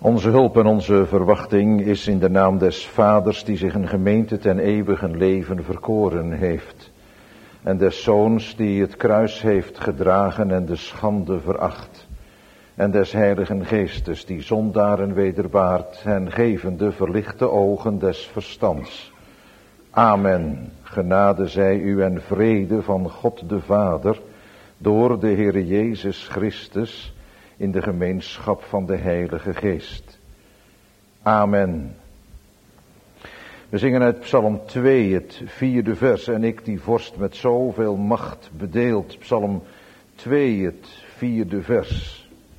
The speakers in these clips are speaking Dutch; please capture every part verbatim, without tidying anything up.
Onze hulp en onze verwachting is in de naam des Vaders die zich een gemeente ten eeuwigen leven verkoren heeft. En des Zoons die het kruis heeft gedragen en de schande veracht. En des Heiligen Geestes die zondaren wederbaart en gevende verlichte ogen des verstands. Amen. Genade zij u en vrede van God de Vader door de Heere Jezus Christus in de gemeenschap van de Heilige Geest. Amen. We zingen uit Psalm twee, het vierde vers. En ik die vorst met zoveel macht bedeeld. Psalm twee, het vierde vers.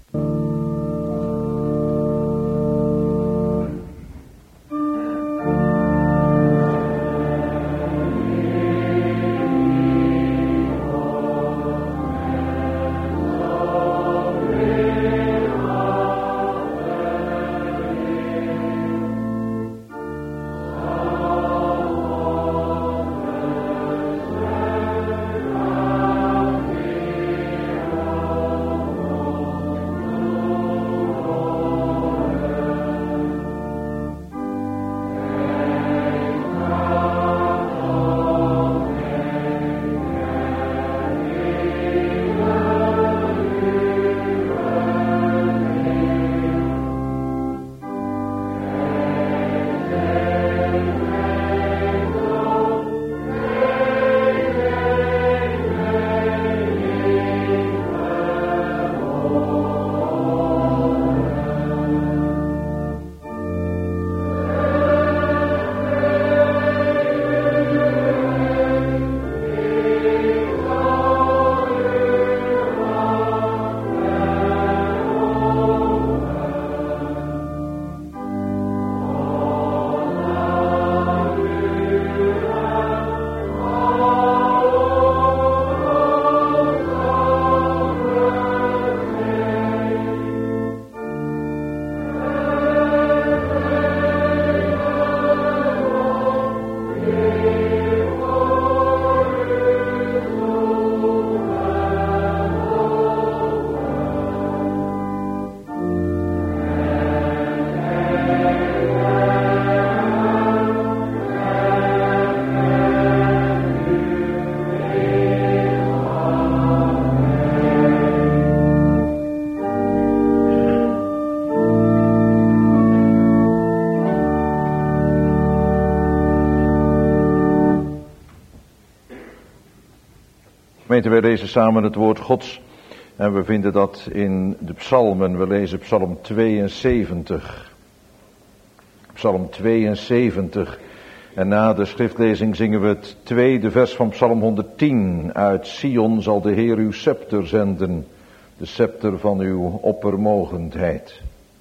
Gemeente, wij lezen samen het woord Gods en we vinden dat in de psalmen. We lezen psalm tweeënzeventig. Psalm tweeënzeventig. En na de schriftlezing zingen we het tweede vers van psalm honderdtien. Uit Sion zal de Heer uw scepter zenden, de scepter van uw oppermogendheid.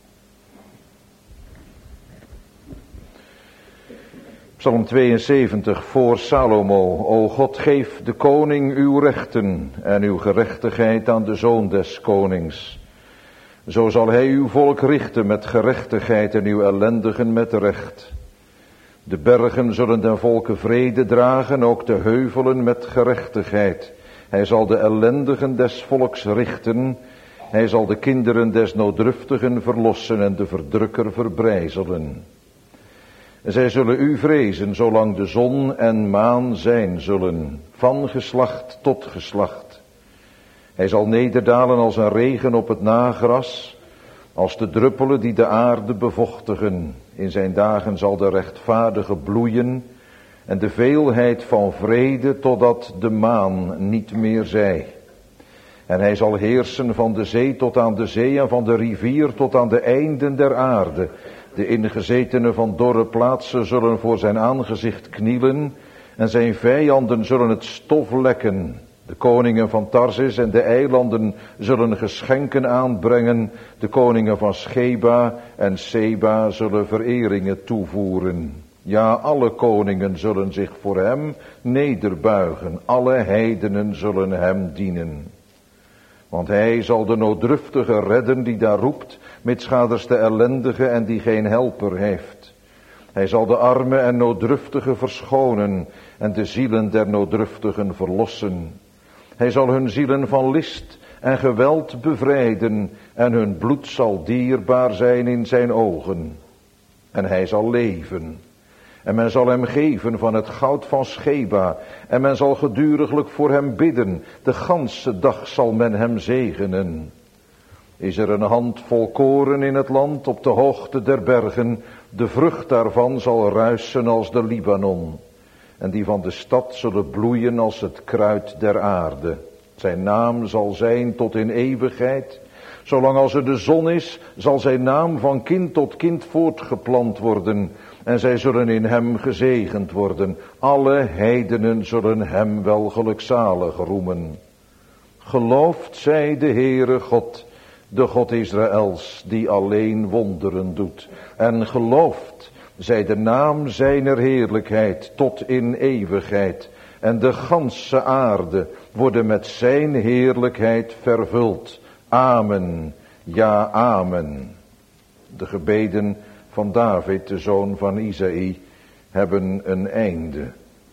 Psalm tweeënzeventig voor Salomo. O God, geef de koning uw rechten en uw gerechtigheid aan de zoon des konings. Zo zal hij uw volk richten met gerechtigheid en uw ellendigen met recht. De bergen zullen den volken vrede dragen, ook de heuvelen met gerechtigheid. Hij zal de ellendigen des volks richten. Hij zal de kinderen des nooddruftigen verlossen en de verdrukker verbrijzelen. Zij zullen u vrezen, zolang de zon en maan zijn zullen, van geslacht tot geslacht. Hij zal nederdalen als een regen op het nagras, als de druppelen die de aarde bevochtigen. In zijn dagen zal de rechtvaardige bloeien en de veelheid van vrede totdat de maan niet meer zij. En hij zal heersen van de zee tot aan de zee en van de rivier tot aan de einden der aarde. De ingezetenen van dorre plaatsen zullen voor zijn aangezicht knielen en zijn vijanden zullen het stof lekken. De koningen van Tarsis en de eilanden zullen geschenken aanbrengen. De koningen van Sheba en Seba zullen vereringen toevoeren. Ja, alle koningen zullen zich voor hem nederbuigen. Alle heidenen zullen hem dienen. Want hij zal de nooddruftige redden die daar roept, mitsgaders de ellendige en die geen helper heeft. Hij zal de arme en nooddruftige verschonen en de zielen der nooddruftigen verlossen. Hij zal hun zielen van list en geweld bevrijden, en hun bloed zal dierbaar zijn in zijn ogen. En hij zal leven. En men zal hem geven van het goud van Sheba, en men zal geduriglijk voor hem bidden. De ganse dag zal men hem zegenen. Is er een handvol koren in het land op de hoogte der bergen, de vrucht daarvan zal ruisen als de Libanon. En die van de stad zullen bloeien als het kruid der aarde. Zijn naam zal zijn tot in eeuwigheid. Zolang als er de zon is, zal zijn naam van kind tot kind voortgeplant worden. En zij zullen in hem gezegend worden. Alle heidenen zullen hem wel gelukzalig roemen. Gelooft zij de Heere God, de God Israëls, die alleen wonderen doet. En gelooft zij de naam zijner heerlijkheid tot in eeuwigheid. En de ganse aarde worden met zijn heerlijkheid vervuld. Amen, ja amen. De gebeden van David, de zoon van Isaïe, hebben een einde.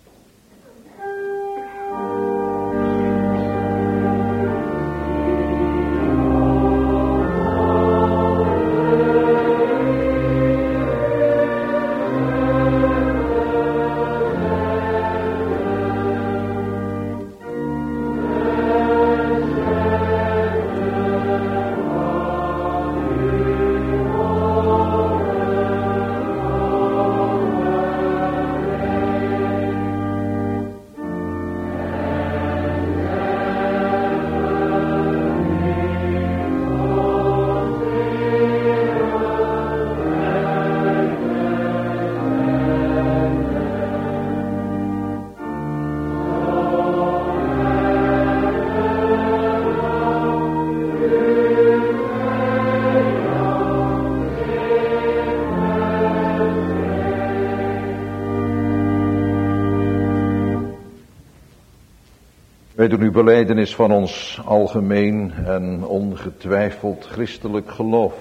Wij doen uw belijdenis van ons algemeen en ongetwijfeld christelijk geloof.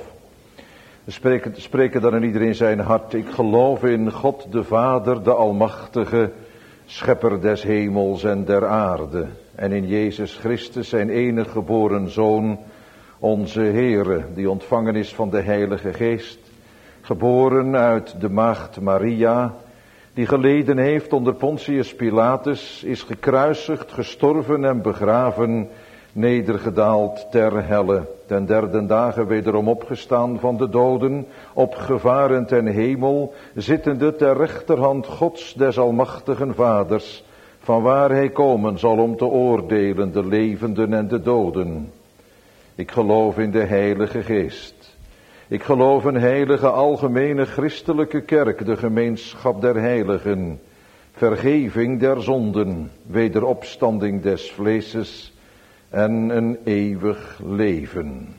We spreken, spreken dan in iedereen zijn hart. Ik geloof in God de Vader, de Almachtige, Schepper des hemels en der aarde. En in Jezus Christus, zijn enige geboren Zoon, onze Heere, die ontvangen is van de Heilige Geest. Geboren uit de maagd Maria, die geleden heeft onder Pontius Pilatus, is gekruisigd, gestorven en begraven, nedergedaald ter helle, ten derde dagen wederom opgestaan van de doden, opgevaren ten hemel, zittende ter rechterhand Gods des almachtigen Vaders, vanwaar hij komen zal om te oordelen de levenden en de doden. Ik geloof in de Heilige Geest. Ik geloof een heilige algemene christelijke kerk, de gemeenschap der heiligen, vergeving der zonden, wederopstanding des vleeses en een eeuwig leven.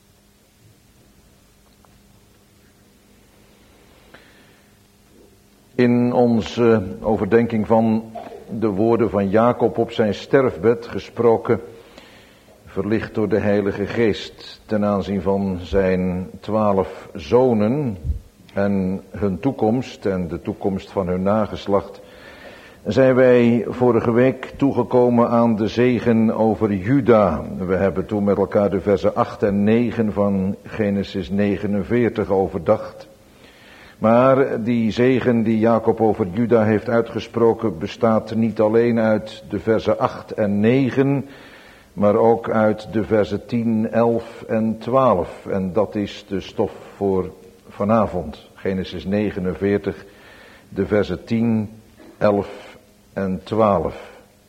In onze overdenking van de woorden van Jacob op zijn sterfbed gesproken, verlicht door de Heilige Geest ten aanzien van zijn twaalf zonen en hun toekomst en de toekomst van hun nageslacht, zijn wij vorige week toegekomen aan de zegen over Juda. We hebben toen met elkaar de versen acht en negen van Genesis negenenveertig overdacht. Maar die zegen die Jacob over Juda heeft uitgesproken bestaat niet alleen uit de versen acht en negen, maar ook uit de versen tien, elf en twaalf. En dat is de stof voor vanavond. Genesis negenenveertig, de versen tien, elf en twaalf.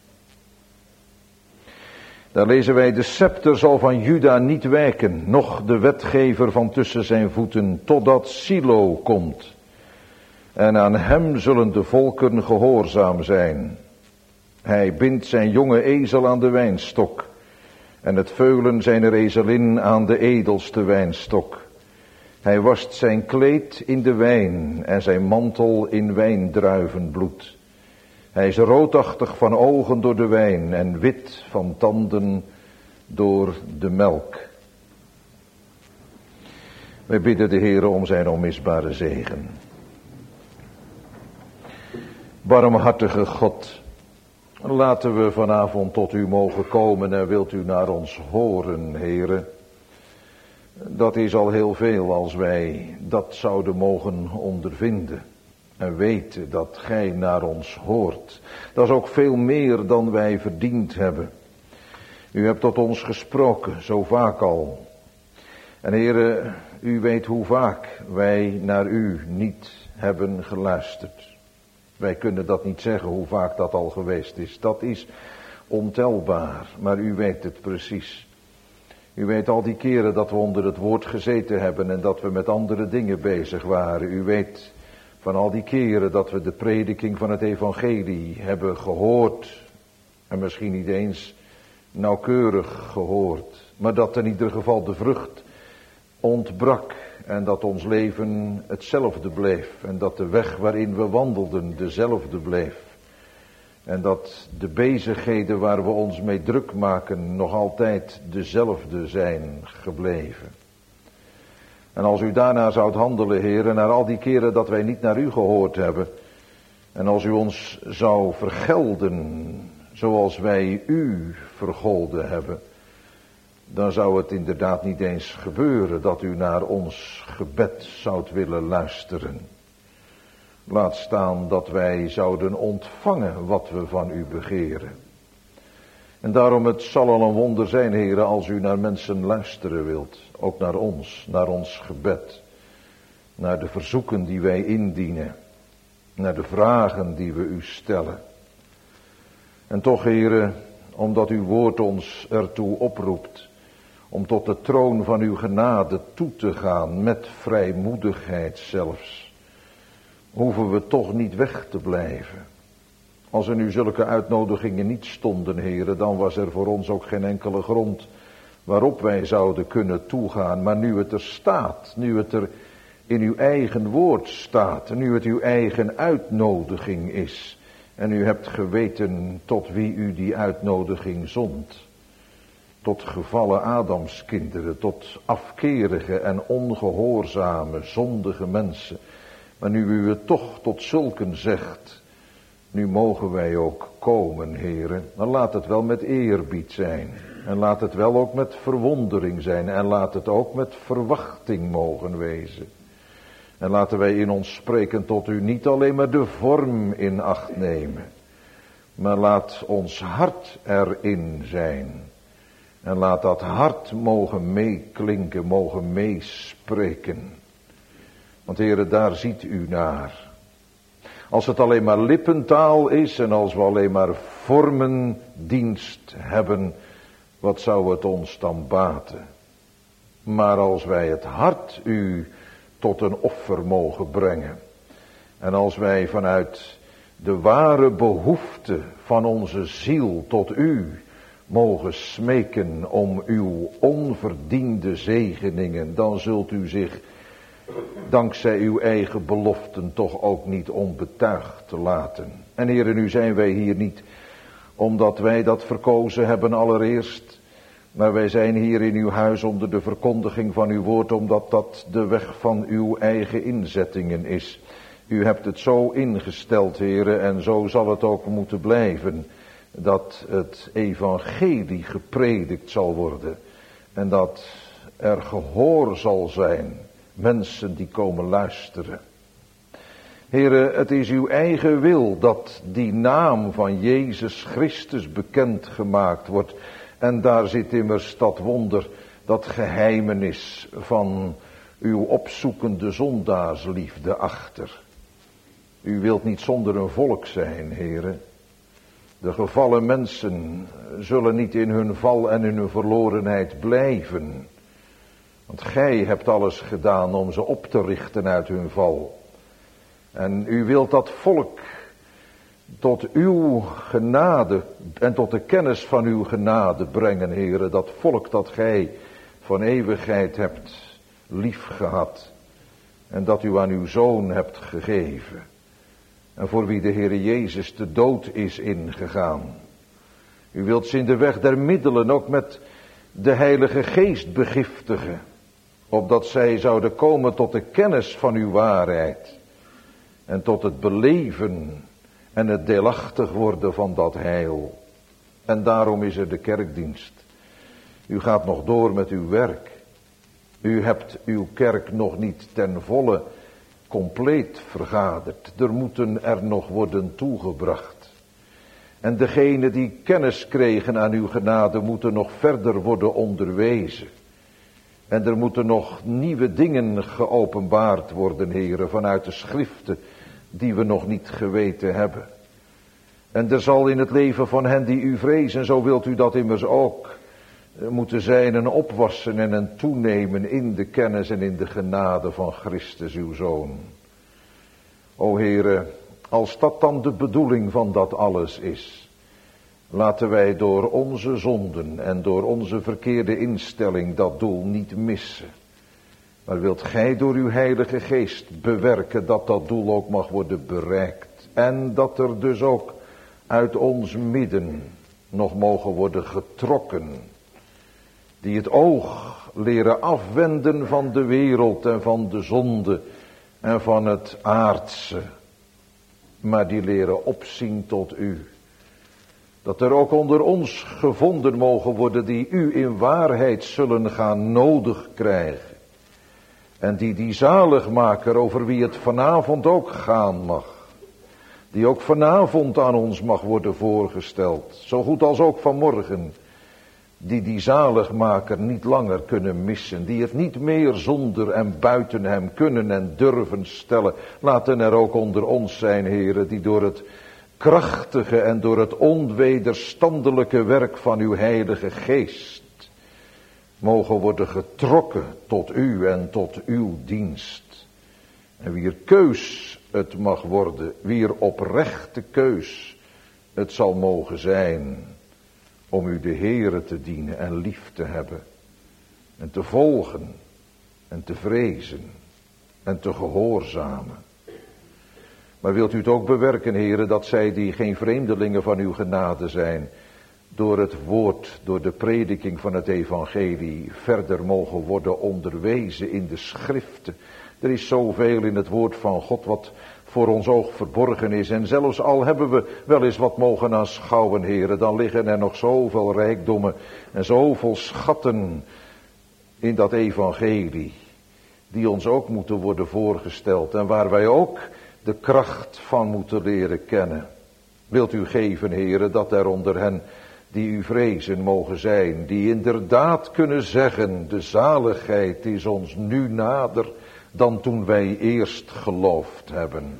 Daar lezen wij: de scepter zal van Juda niet wijken, noch de wetgever van tussen zijn voeten, totdat Silo komt. En aan hem zullen de volken gehoorzaam zijn. Hij bindt zijn jonge ezel aan de wijnstok, en het veulen zijner ezelin aan de edelste wijnstok. Hij wast zijn kleed in de wijn en zijn mantel in wijndruivenbloed. Hij is roodachtig van ogen door de wijn en wit van tanden door de melk. Wij bidden de Heere om zijn onmisbare zegen. Barmhartige God, Laten we vanavond tot u mogen komen en wilt u naar ons horen, Heere. Dat is al heel veel als wij dat zouden mogen ondervinden. En weten dat gij naar ons hoort. Dat is ook veel meer dan wij verdiend hebben. U hebt tot ons gesproken, zo vaak al. En Heere, u weet hoe vaak wij naar u niet hebben geluisterd. Wij kunnen dat niet zeggen hoe vaak dat al geweest is. Dat is ontelbaar, maar u weet het precies. U weet al die keren dat we onder het woord gezeten hebben en dat we met andere dingen bezig waren. U weet van al die keren dat we de prediking van het evangelie hebben gehoord. En misschien niet eens nauwkeurig gehoord. Maar dat in ieder geval de vrucht ontbrak. En dat ons leven hetzelfde bleef. En dat de weg waarin we wandelden dezelfde bleef. En dat de bezigheden waar we ons mee druk maken nog altijd dezelfde zijn gebleven. En als u daarna zoudt handelen, Heer, naar al die keren dat wij niet naar u gehoord hebben. En als u ons zou vergelden zoals wij u vergolden hebben. Dan zou het inderdaad niet eens gebeuren dat u naar ons gebed zoudt willen luisteren. Laat staan dat wij zouden ontvangen wat we van u begeren. En daarom het zal al een wonder zijn, Heere, als u naar mensen luisteren wilt. Ook naar ons, naar ons gebed. Naar de verzoeken die wij indienen. Naar de vragen die we u stellen. En toch, Heere, omdat uw woord ons ertoe oproept. Om tot de troon van uw genade toe te gaan, met vrijmoedigheid zelfs. Hoeven we toch niet weg te blijven. Als er nu zulke uitnodigingen niet stonden, Heere, dan was er voor ons ook geen enkele grond waarop wij zouden kunnen toegaan. Maar nu het er staat, nu het er in uw eigen woord staat, nu het uw eigen uitnodiging is. En u hebt geweten tot wie u die uitnodiging zond. Tot gevallen Adamskinderen, tot afkerige en ongehoorzame, zondige mensen. Maar nu u het toch tot zulken zegt, nu mogen wij ook komen, Heere. Dan laat het wel met eerbied zijn. En laat het wel ook met verwondering zijn. En laat het ook met verwachting mogen wezen. En laten wij in ons spreken tot u niet alleen maar de vorm in acht nemen. Maar laat ons hart erin zijn. En laat dat hart mogen meeklinken, mogen meespreken. Want Heere, daar ziet u naar. Als het alleen maar lippentaal is en als we alleen maar vormendienst hebben, wat zou het ons dan baten? Maar als wij het hart u tot een offer mogen brengen. En als wij vanuit de ware behoefte van onze ziel tot u mogen smeken om uw onverdiende zegeningen, dan zult u zich dankzij uw eigen beloften toch ook niet onbetuigd laten. En Heere, nu zijn wij hier niet omdat wij dat verkozen hebben allereerst, maar wij zijn hier in uw huis onder de verkondiging van uw woord, omdat dat de weg van uw eigen inzettingen is. U hebt het zo ingesteld, Heere, en zo zal het ook moeten blijven, dat het evangelie gepredikt zal worden en dat er gehoor zal zijn. Mensen die komen luisteren. Heere, het is uw eigen wil dat die naam van Jezus Christus bekend gemaakt wordt. En daar zit immers dat wonder, dat geheimenis van uw opzoekende zondaarsliefde achter. U wilt niet zonder een volk zijn, Heere. De gevallen mensen zullen niet in hun val en in hun verlorenheid blijven. Want gij hebt alles gedaan om ze op te richten uit hun val. En u wilt dat volk tot uw genade en tot de kennis van uw genade brengen, Heere. Dat volk dat gij van eeuwigheid hebt liefgehad. En dat u aan uw Zoon hebt gegeven. En voor wie de Heere Jezus de dood is ingegaan. U wilt ze in de weg der middelen ook met de Heilige Geest begiftigen. Opdat zij zouden komen tot de kennis van uw waarheid. En tot het beleven en het deelachtig worden van dat heil. En daarom is er de kerkdienst. U gaat nog door met uw werk. U hebt uw kerk nog niet ten volle compleet vergaderd. Er moeten er nog worden toegebracht. En degenen die kennis kregen aan uw genade moeten nog verder worden onderwezen. En er moeten nog nieuwe dingen geopenbaard worden, heren, vanuit de schriften die we nog niet geweten hebben. En er zal in het leven van hen die u vrezen, zo wilt u dat immers ook, moeten zijn een opwassen en een toenemen in de kennis en in de genade van Christus uw Zoon. O Heere, als dat dan de bedoeling van dat alles is, laten wij door onze zonden en door onze verkeerde instelling dat doel niet missen. Maar wilt gij door uw Heilige Geest bewerken dat dat doel ook mag worden bereikt. En dat er dus ook uit ons midden nog mogen worden getrokken, die het oog leren afwenden van de wereld en van de zonde en van het aardse, maar die leren opzien tot u. Dat er ook onder ons gevonden mogen worden die u in waarheid zullen gaan nodig krijgen. En die die zaligmaker over wie het vanavond ook gaan mag, die ook vanavond aan ons mag worden voorgesteld, zo goed als ook vanmorgen, die die zaligmaker niet langer kunnen missen, die het niet meer zonder en buiten hem kunnen en durven stellen. Laten er ook onder ons zijn, heren, die door het krachtige en door het onwederstandelijke werk van uw Heilige Geest mogen worden getrokken tot u en tot uw dienst. En wier keus het mag worden, wier oprechte keus het zal mogen zijn om u de Heere te dienen en lief te hebben en te volgen en te vrezen en te gehoorzamen. Maar wilt u het ook bewerken, Heere, dat zij die geen vreemdelingen van uw genade zijn, door het woord, door de prediking van het evangelie, verder mogen worden onderwezen in de schriften. Er is zoveel in het woord van God wat voor ons oog verborgen is. En zelfs al hebben we wel eens wat mogen aanschouwen, heren, dan liggen er nog zoveel rijkdommen en zoveel schatten in dat evangelie, die ons ook moeten worden voorgesteld en waar wij ook de kracht van moeten leren kennen. Wilt u geven, heren, dat er onder hen die u vrezen mogen zijn, die inderdaad kunnen zeggen, de zaligheid is ons nu nader dan toen wij eerst geloofd hebben.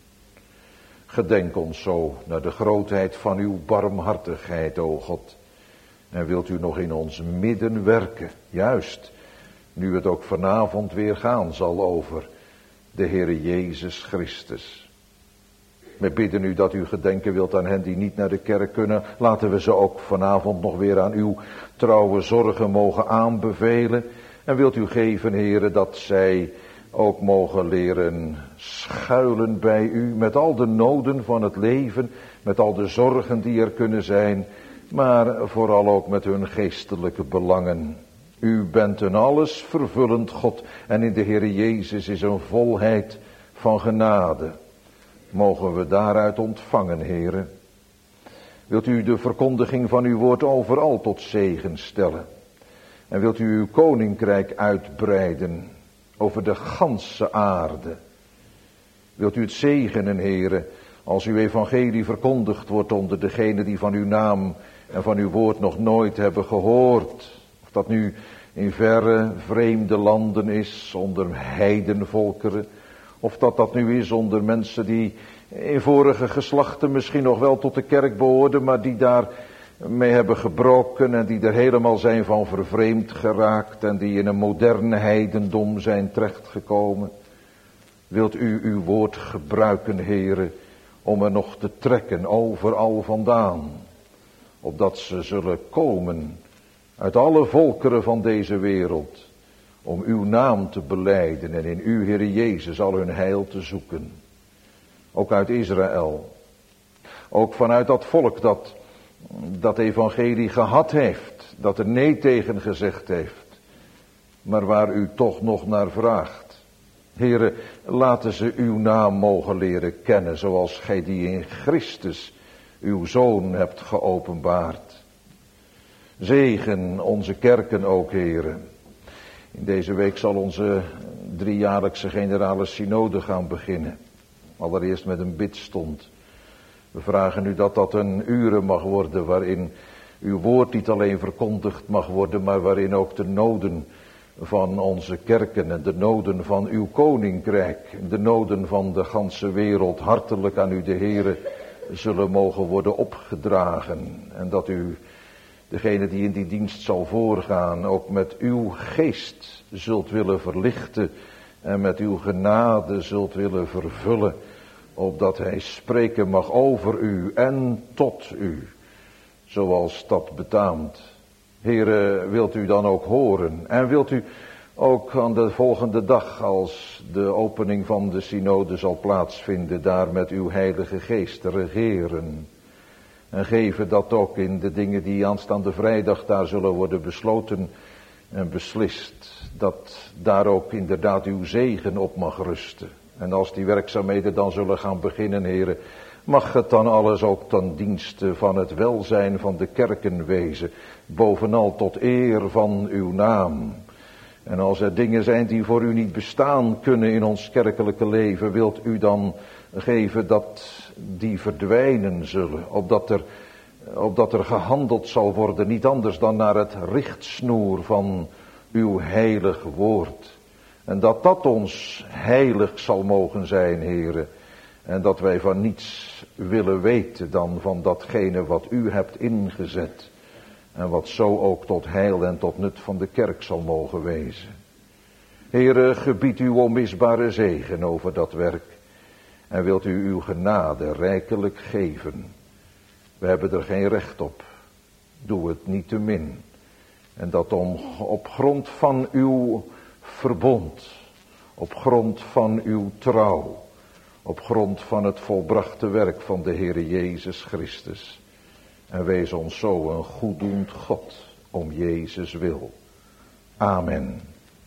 Gedenk ons zo naar de grootheid van uw barmhartigheid, o God. En wilt u nog in ons midden werken, juist nu het ook vanavond weer gaan zal over de Heere Jezus Christus. We bidden u dat u gedenken wilt aan hen die niet naar de kerk kunnen. Laten we ze ook vanavond nog weer aan uw trouwe zorgen mogen aanbevelen. En wilt u geven, Heere, dat zij ook mogen leren schuilen bij u met al de noden van het leven, met al de zorgen die er kunnen zijn, maar vooral ook met hun geestelijke belangen. U bent een alles vervullend God en in de Heere Jezus is een volheid van genade. Mogen we daaruit ontvangen, Heere. Wilt u de verkondiging van uw woord overal tot zegen stellen. En wilt u uw koninkrijk uitbreiden over de ganse aarde. Wilt u het zegenen, Heere, als uw evangelie verkondigd wordt onder degenen die van uw naam en van uw woord nog nooit hebben gehoord. Of dat nu in verre vreemde landen is, onder heidenvolkeren. Of dat dat nu is onder mensen die in vorige geslachten misschien nog wel tot de kerk behoorden, maar die daar mee hebben gebroken en die er helemaal zijn van vervreemd geraakt en die in een moderne heidendom zijn terechtgekomen. Wilt u uw woord gebruiken, Heere, om er nog te trekken overal vandaan, opdat ze zullen komen uit alle volkeren van deze wereld, om uw naam te belijden en in u, Heere Jezus, al hun heil te zoeken. Ook uit Israël, ook vanuit dat volk dat dat evangelie gehad heeft, dat er nee tegen gezegd heeft, maar waar u toch nog naar vraagt. Heere, laten ze uw naam mogen leren kennen, zoals gij die in Christus, uw Zoon, hebt geopenbaard. Zegen onze kerken ook, Heere. In deze week zal onze driejaarlijkse generale synode gaan beginnen. Allereerst met een bidstond. We vragen u dat dat een uren mag worden waarin uw woord niet alleen verkondigd mag worden, maar waarin ook de noden van onze kerken en de noden van uw koninkrijk, de noden van de ganse wereld hartelijk aan u de Heere zullen mogen worden opgedragen. En dat u, degene die in die dienst zal voorgaan, ook met uw geest zult willen verlichten en met uw genade zult willen vervullen, opdat hij spreken mag over u en tot u, zoals dat betaamt. Heere, wilt u dan ook horen en wilt u ook aan de volgende dag, als de opening van de synode zal plaatsvinden, daar met uw heilige geest regeren. En geven dat ook in de dingen die aanstaande vrijdag daar zullen worden besloten en beslist, dat daar ook inderdaad uw zegen op mag rusten. En als die werkzaamheden dan zullen gaan beginnen, Heere, mag het dan alles ook ten dienste van het welzijn van de kerken wezen, bovenal tot eer van uw naam. En als er dingen zijn die voor u niet bestaan kunnen in ons kerkelijke leven, wilt u dan geven dat die verdwijnen zullen, opdat er, opdat er gehandeld zal worden, niet anders dan naar het richtsnoer van uw heilig woord. En dat dat ons heilig zal mogen zijn, Heere. En dat wij van niets willen weten dan van datgene wat u hebt ingezet. En wat zo ook tot heil en tot nut van de kerk zal mogen wezen. Heere, gebied uw onmisbare zegen over dat werk. En wilt u uw genade rijkelijk geven. We hebben er geen recht op. Doe het niet te min. En dat om, op grond van uw verbond, op grond van uw trouw, op grond van het volbrachte werk van de Heere Jezus Christus. En wees ons zo een goeddoend God om Jezus wil. Amen.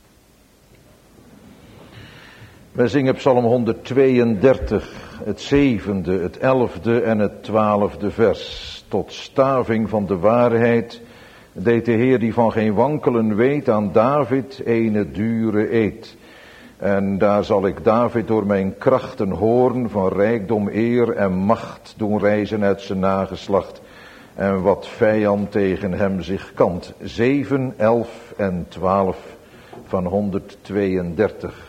Wij zingen Psalm honderdtweeëndertig, het zevende, het elfde en het twaalfde vers. Tot staving van de waarheid deed de Heer die van geen wankelen weet aan David ene dure eed. En daar zal ik David door mijn krachten hoorn, van rijkdom, eer en macht doen reizen uit zijn nageslacht. En wat vijand tegen hem zich kant. zeven, elf en twaalf van honderdtweeëndertig.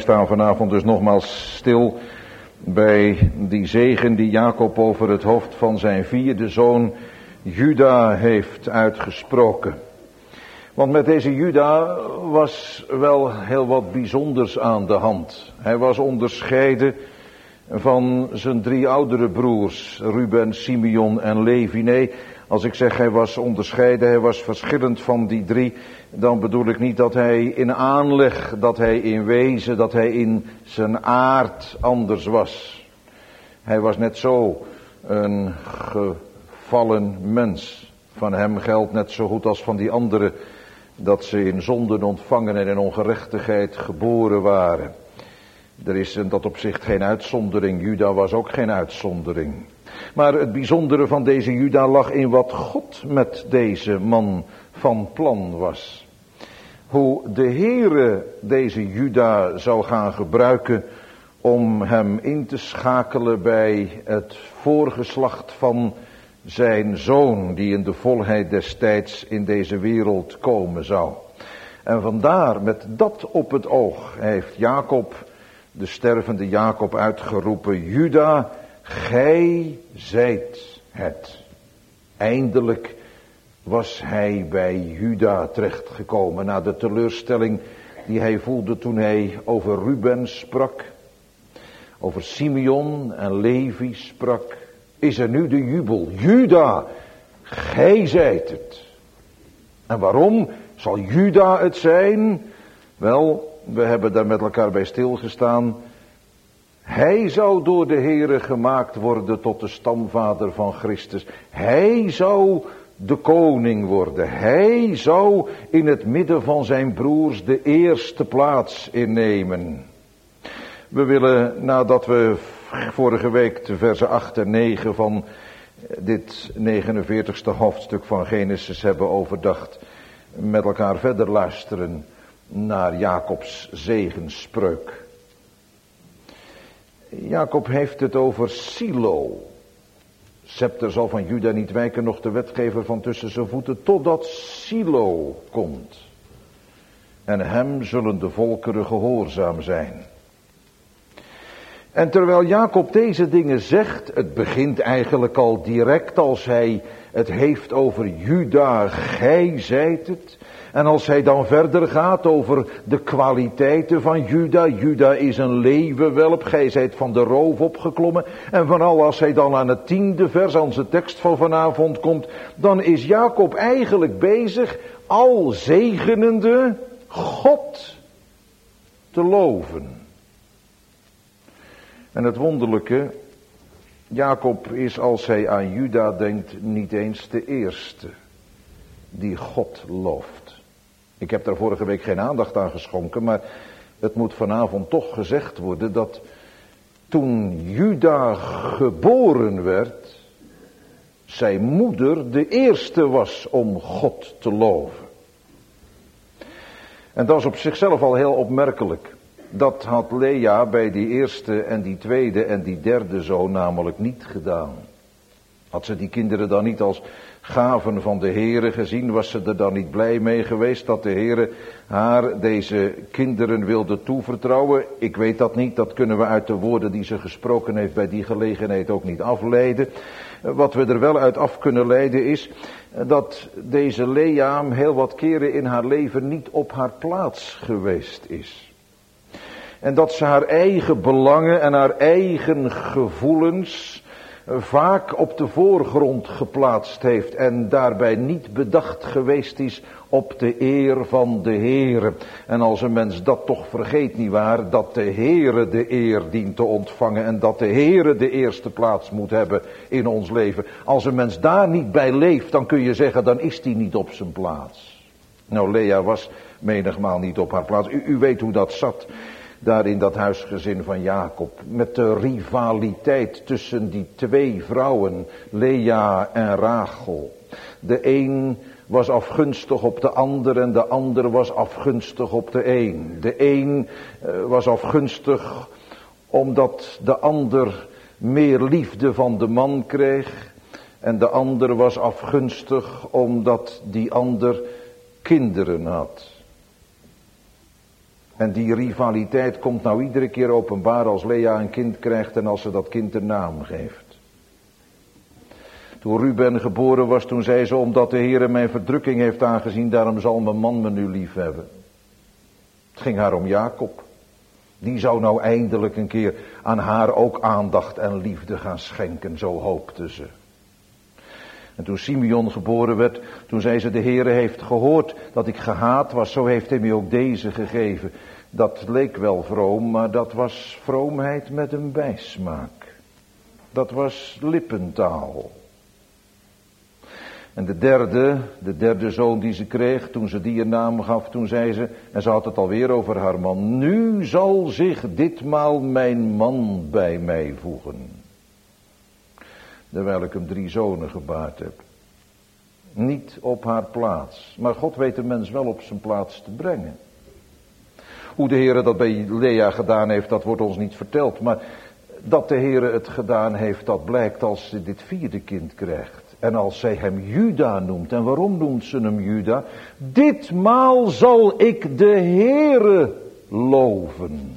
staan vanavond dus nogmaals stil bij die zegen die Jacob over het hoofd van zijn vierde zoon Juda heeft uitgesproken. Want met deze Juda was wel heel wat bijzonders aan de hand. Hij was onderscheiden van zijn drie oudere broers, Ruben, Simeon en Levi. Nee, als ik zeg hij was onderscheiden, hij was verschillend van die drie, dan bedoel ik niet dat hij in aanleg, dat hij in wezen, dat hij in zijn aard anders was. Hij was net zo een gevallen mens. Van hem geldt net zo goed als van die anderen dat ze in zonden ontvangen en in ongerechtigheid geboren waren. Er is in dat opzicht geen uitzondering. Juda was ook geen uitzondering. Maar het bijzondere van deze Juda lag in wat God met deze man van plan was. Hoe de Heere deze Juda zou gaan gebruiken om hem in te schakelen bij het voorgeslacht van zijn zoon, die in de volheid des tijds in deze wereld komen zou. En vandaar, met dat op het oog, heeft Jacob, de stervende Jacob, uitgeroepen: Juda, gij zijt het. Eindelijk was hij bij Juda terechtgekomen na de teleurstelling die hij voelde toen hij over Ruben sprak, over Simeon en Levi sprak. Is er nu de jubel: Juda, gij zijt het. En waarom zal Juda het zijn? Wel, we hebben daar met elkaar bij stilgestaan. Hij zou door de Heere gemaakt worden tot de stamvader van Christus. Hij zou de koning worden. Hij zou in het midden van zijn broers de eerste plaats innemen. We willen, nadat we vorige week de versen acht en negen van dit negenenveertigste hoofdstuk van Genesis hebben overdacht, met elkaar verder luisteren naar Jacobs zegenspreuk. Jacob heeft het over Silo. Scepter zal van Juda niet wijken, nog de wetgever van tussen zijn voeten, totdat Silo komt. En hem zullen de volkeren gehoorzaam zijn. En terwijl Jacob deze dingen zegt, het begint eigenlijk al direct als hij het heeft over Juda, gij zijt het. En als hij dan verder gaat over de kwaliteiten van Juda. Juda is een leeuwenwelp, gij zijt van de roof opgeklommen. En vooral als hij dan aan het tiende vers, aan zijn tekst van vanavond komt, dan is Jacob eigenlijk bezig al zegenende God te loven. En het wonderlijke, Jacob is als hij aan Juda denkt niet eens de eerste die God looft. Ik heb daar vorige week geen aandacht aan geschonken, maar het moet vanavond toch gezegd worden dat toen Juda geboren werd, zijn moeder de eerste was om God te loven. En dat is op zichzelf al heel opmerkelijk. Dat had Lea bij die eerste en die tweede en die derde zoon namelijk niet gedaan. Had ze die kinderen dan niet als gaven van de Heere gezien, was ze er dan niet blij mee geweest dat de Heere haar deze kinderen wilde toevertrouwen? Ik weet dat niet, dat kunnen we uit de woorden die ze gesproken heeft bij die gelegenheid ook niet afleiden. Wat we er wel uit af kunnen leiden is dat deze Lea heel wat keren in haar leven niet op haar plaats geweest is. En dat ze haar eigen belangen en haar eigen gevoelens vaak op de voorgrond geplaatst heeft en daarbij niet bedacht geweest is op de eer van de Heere. En als een mens dat toch vergeet, nietwaar, dat de Heere de eer dient te ontvangen en dat de Heere de eerste plaats moet hebben in ons leven. Als een mens daar niet bij leeft, dan kun je zeggen, dan is die niet op zijn plaats. Nou, Lea was menigmaal niet op haar plaats. U, u weet hoe dat zat. Daar in dat huisgezin van Jacob, met de rivaliteit tussen die twee vrouwen, Lea en Rachel. De een was afgunstig op de ander en de ander was afgunstig op de een. De een uh, was afgunstig omdat de ander meer liefde van de man kreeg. En de ander was afgunstig omdat die ander kinderen had. En die rivaliteit komt nou iedere keer openbaar als Lea een kind krijgt en als ze dat kind een naam geeft. Toen Ruben geboren was, toen zei ze, omdat de Heere mijn verdrukking heeft aangezien, daarom zal mijn man me nu lief hebben. Het ging haar om Jacob. Die zou nou eindelijk een keer aan haar ook aandacht en liefde gaan schenken, zo hoopte ze. En toen Simeon geboren werd, toen zei ze, de Heere heeft gehoord dat ik gehaat was, zo heeft hij mij ook deze gegeven. Dat leek wel vroom, maar dat was vroomheid met een bijsmaak. Dat was lippentaal. En de derde, de derde zoon die ze kreeg, toen ze die een naam gaf, toen zei ze, en ze had het alweer over haar man, nu zal zich ditmaal mijn man bij mij voegen. Terwijl ik hem drie zonen gebaard heb. Niet op haar plaats, maar God weet de mens wel op zijn plaats te brengen. Hoe de Heere dat bij Lea gedaan heeft, dat wordt ons niet verteld, maar dat de Heere het gedaan heeft, dat blijkt als ze dit vierde kind krijgt. En als zij hem Juda noemt. En waarom noemt ze hem Juda? Ditmaal zal ik de Heere loven.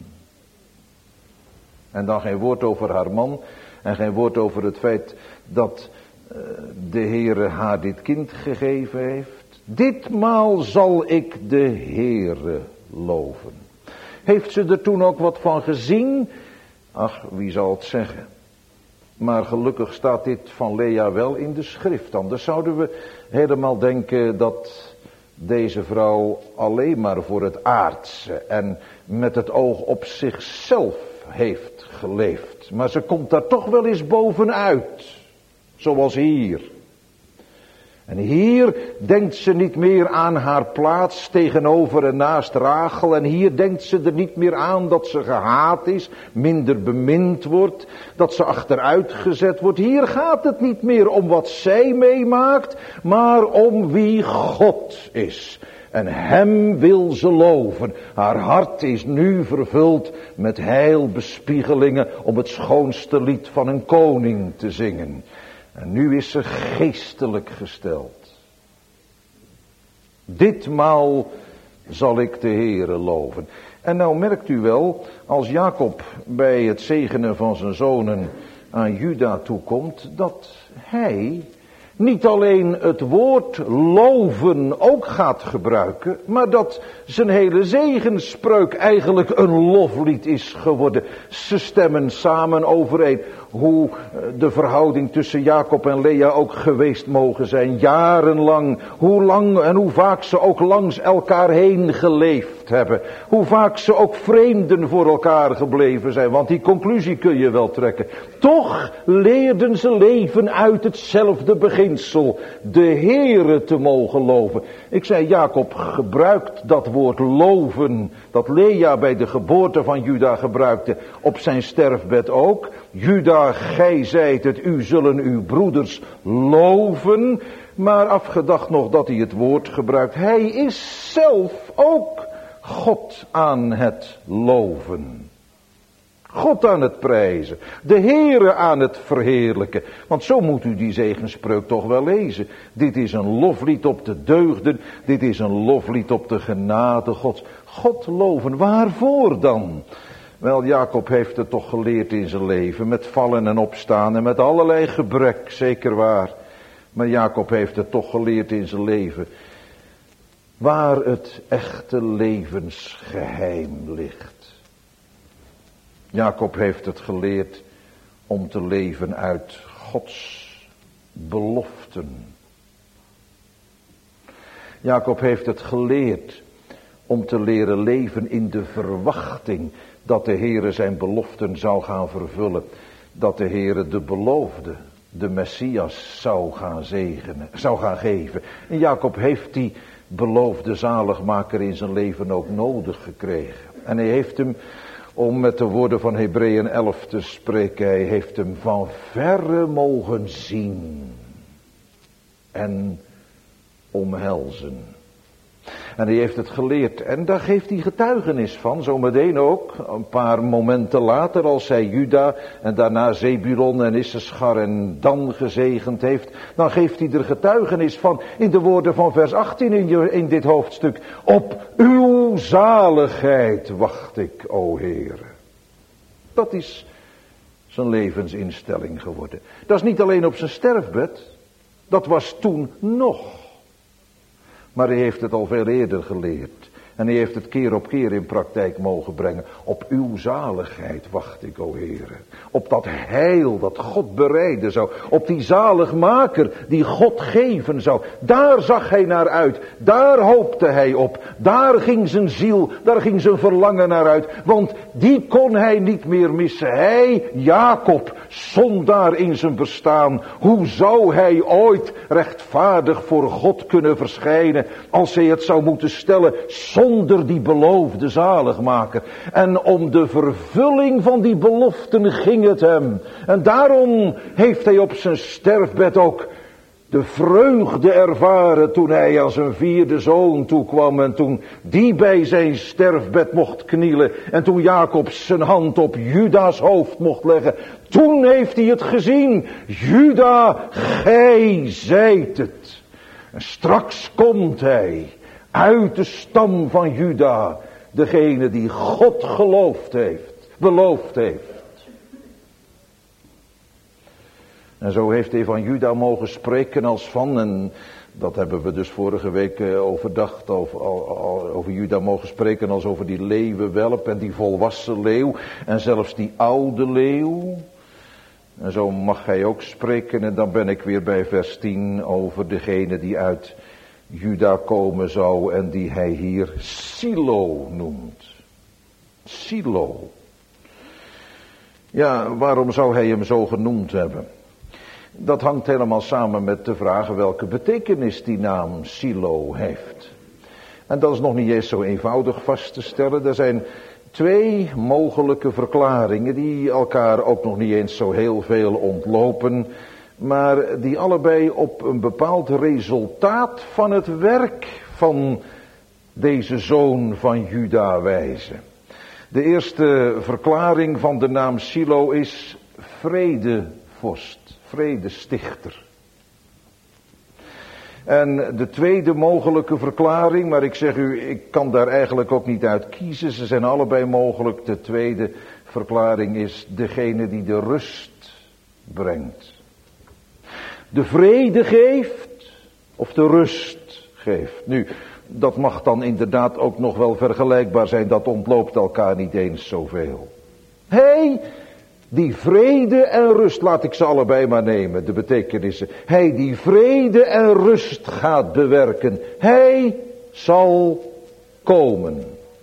En dan geen woord over haar man. En geen woord over het feit dat uh, de Heere haar dit kind gegeven heeft. Ditmaal zal ik de Heere loven. Heeft ze er toen ook wat van gezien? Ach, wie zal het zeggen? Maar gelukkig staat dit van Lea wel in de schrift. Anders zouden we helemaal denken dat deze vrouw alleen maar voor het aardse en met het oog op zichzelf heeft geleefd. Maar ze komt daar toch wel eens bovenuit. Zoals hier. En hier denkt ze niet meer aan haar plaats tegenover en naast Rachel. En hier denkt ze er niet meer aan dat ze gehaat is, minder bemind wordt, dat ze achteruit gezet wordt. Hier gaat het niet meer om wat zij meemaakt, maar om wie God is. En hem wil ze loven. Haar hart is nu vervuld met heilbespiegelingen om het schoonste lied van een koning te zingen. En nu is ze geestelijk gesteld. Ditmaal zal ik de Heere loven. En nou merkt u wel, als Jacob bij het zegenen van zijn zonen aan Juda toekomt, dat hij niet alleen het woord loven ook gaat gebruiken, maar dat zijn hele zegenspreuk eigenlijk een loflied is geworden. Ze stemmen samen overeen. Hoe de verhouding tussen Jacob en Lea ook geweest mogen zijn, jarenlang. Hoe lang en hoe vaak ze ook langs elkaar heen geleefd hebben. Hoe vaak ze ook vreemden voor elkaar gebleven zijn, want die conclusie kun je wel trekken. Toch leerden ze leven uit hetzelfde beginsel, de Heere te mogen loven. Ik zei, Jacob gebruikt dat woord loven, dat Lea bij de geboorte van Juda gebruikte, op zijn sterfbed ook. Juda, gij zijt het, u zullen uw broeders loven. Maar afgedacht nog dat hij het woord gebruikt. Hij is zelf ook God aan het loven. God aan het prijzen. De Heere aan het verheerlijken. Want zo moet u die zegenspreuk toch wel lezen. Dit is een loflied op de deugden. Dit is een loflied op de genade Gods. God loven, waarvoor dan? Wel, Jacob heeft het toch geleerd in zijn leven, met vallen en opstaan en met allerlei gebrek, zeker waar. Maar Jacob heeft het toch geleerd in zijn leven, waar het echte levensgeheim ligt. Jacob heeft het geleerd om te leven uit Gods beloften. Jacob heeft het geleerd om te leren leven in de verwachting dat de Heere zijn beloften zou gaan vervullen. Dat de Heere de beloofde, de Messias zou gaan zegenen, zou gaan geven. En Jacob heeft die beloofde zaligmaker in zijn leven ook nodig gekregen. En hij heeft hem, om met de woorden van Hebreeën elf te spreken, hij heeft hem van verre mogen zien en omhelzen. En hij heeft het geleerd. En daar geeft hij getuigenis van. Zometeen ook. Een paar momenten later. Als hij Juda en daarna Zebulon en Issaschar en Dan gezegend heeft. Dan geeft hij er getuigenis van. In de woorden van vers achttien in, je, in dit hoofdstuk. Op uw zaligheid wacht ik, o Heere. Dat is zijn levensinstelling geworden. Dat is niet alleen op zijn sterfbed. Dat was toen nog. Maar hij heeft het al veel eerder geleerd. En hij heeft het keer op keer in praktijk mogen brengen. Op uw zaligheid wacht ik, o Heere. Op dat heil dat God bereiden zou. Op die zaligmaker die God geven zou. Daar zag hij naar uit. Daar hoopte hij op. Daar ging zijn ziel, daar ging zijn verlangen naar uit. Want die kon hij niet meer missen. Hij, Jacob, zondaar in zijn bestaan. Hoe zou hij ooit rechtvaardig voor God kunnen verschijnen als hij het zou moeten stellen zonder die beloofde zaligmaker. En om de vervulling van die beloften ging het hem. En daarom heeft hij op zijn sterfbed ook de vreugde ervaren toen hij aan zijn vierde zoon toekwam. En toen die bij zijn sterfbed mocht knielen. En toen Jacob zijn hand op Juda's hoofd mocht leggen. Toen heeft hij het gezien. Juda, gij zijt het. En straks komt hij uit de stam van Juda. Degene die God geloofd heeft. Beloofd heeft. En zo heeft hij van Juda mogen spreken als van, en dat hebben we dus vorige week overdacht, over, over Juda mogen spreken als over die leeuwenwelp en die volwassen leeuw en zelfs die oude leeuw. En zo mag hij ook spreken, en dan ben ik weer bij vers tien over degene die uit Juda komen zou en die hij hier Silo noemt. Silo. Ja, waarom zou hij hem zo genoemd hebben? Dat hangt helemaal samen met de vraag welke betekenis die naam Silo heeft. En dat is nog niet eens zo eenvoudig vast te stellen. Er zijn twee mogelijke verklaringen die elkaar ook nog niet eens zo heel veel ontlopen, maar die allebei op een bepaald resultaat van het werk van deze zoon van Juda wijzen. De eerste verklaring van de naam Silo is vredevorst. Vredestichter. En de tweede mogelijke verklaring, maar ik zeg u, ik kan daar eigenlijk ook niet uit kiezen, ze zijn allebei mogelijk. De tweede verklaring is degene die de rust brengt. De vrede geeft of de rust geeft. Nu, dat mag dan inderdaad ook nog wel vergelijkbaar zijn, dat ontloopt elkaar niet eens zoveel. Hé! Hey, die vrede en rust, laat ik ze allebei maar nemen, de betekenissen. Hij die vrede en rust gaat bewerken, hij zal komen.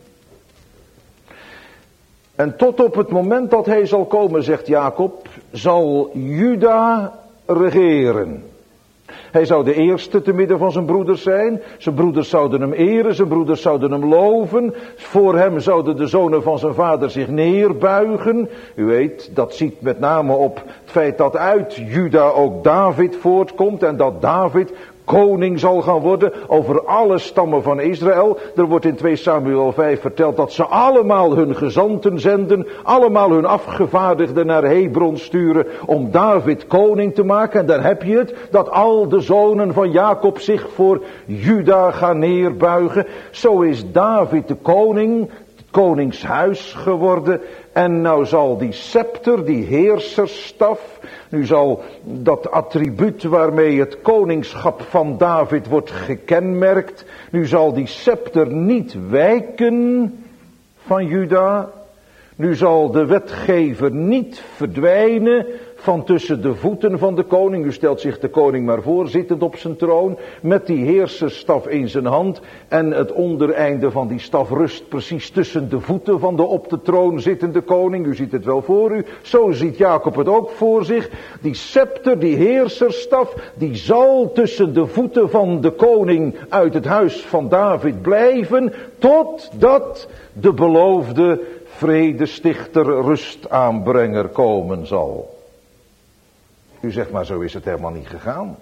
En tot op het moment dat hij zal komen, zegt Jacob, zal Juda regeren. Hij zou de eerste te midden van zijn broeders zijn. Zijn broeders zouden hem eren, zijn broeders zouden hem loven. Voor hem zouden de zonen van zijn vader zich neerbuigen. U weet, dat ziet met name op het feit dat uit Juda ook David voortkomt. En dat David koning zal gaan worden over alle stammen van Israël. Er wordt in twee Samuel vijf verteld dat ze allemaal hun gezanten zenden, allemaal hun afgevaardigden naar Hebron sturen om David koning te maken. En dan heb je het, dat al de zonen van Jacob zich voor Juda gaan neerbuigen. Zo is David de koning, het koningshuis geworden. En nou zal die scepter, die heerserstaf, nu zal dat attribuut waarmee het koningschap van David wordt gekenmerkt, nu zal die scepter niet wijken van Juda. Nu zal de wetgever niet verdwijnen van tussen de voeten van de koning. U stelt zich de koning maar voor, zittend op zijn troon, met die heerserstaf in zijn hand. En het ondereinde van die staf rust precies tussen de voeten van de op de troon zittende koning. U ziet het wel voor u. Zo ziet Jacob het ook voor zich. Die scepter, die heerserstaf, die zal tussen de voeten van de koning uit het huis van David blijven, totdat de beloofde vredestichter, rustaanbrenger komen zal. U zegt, maar zo is het helemaal niet gegaan.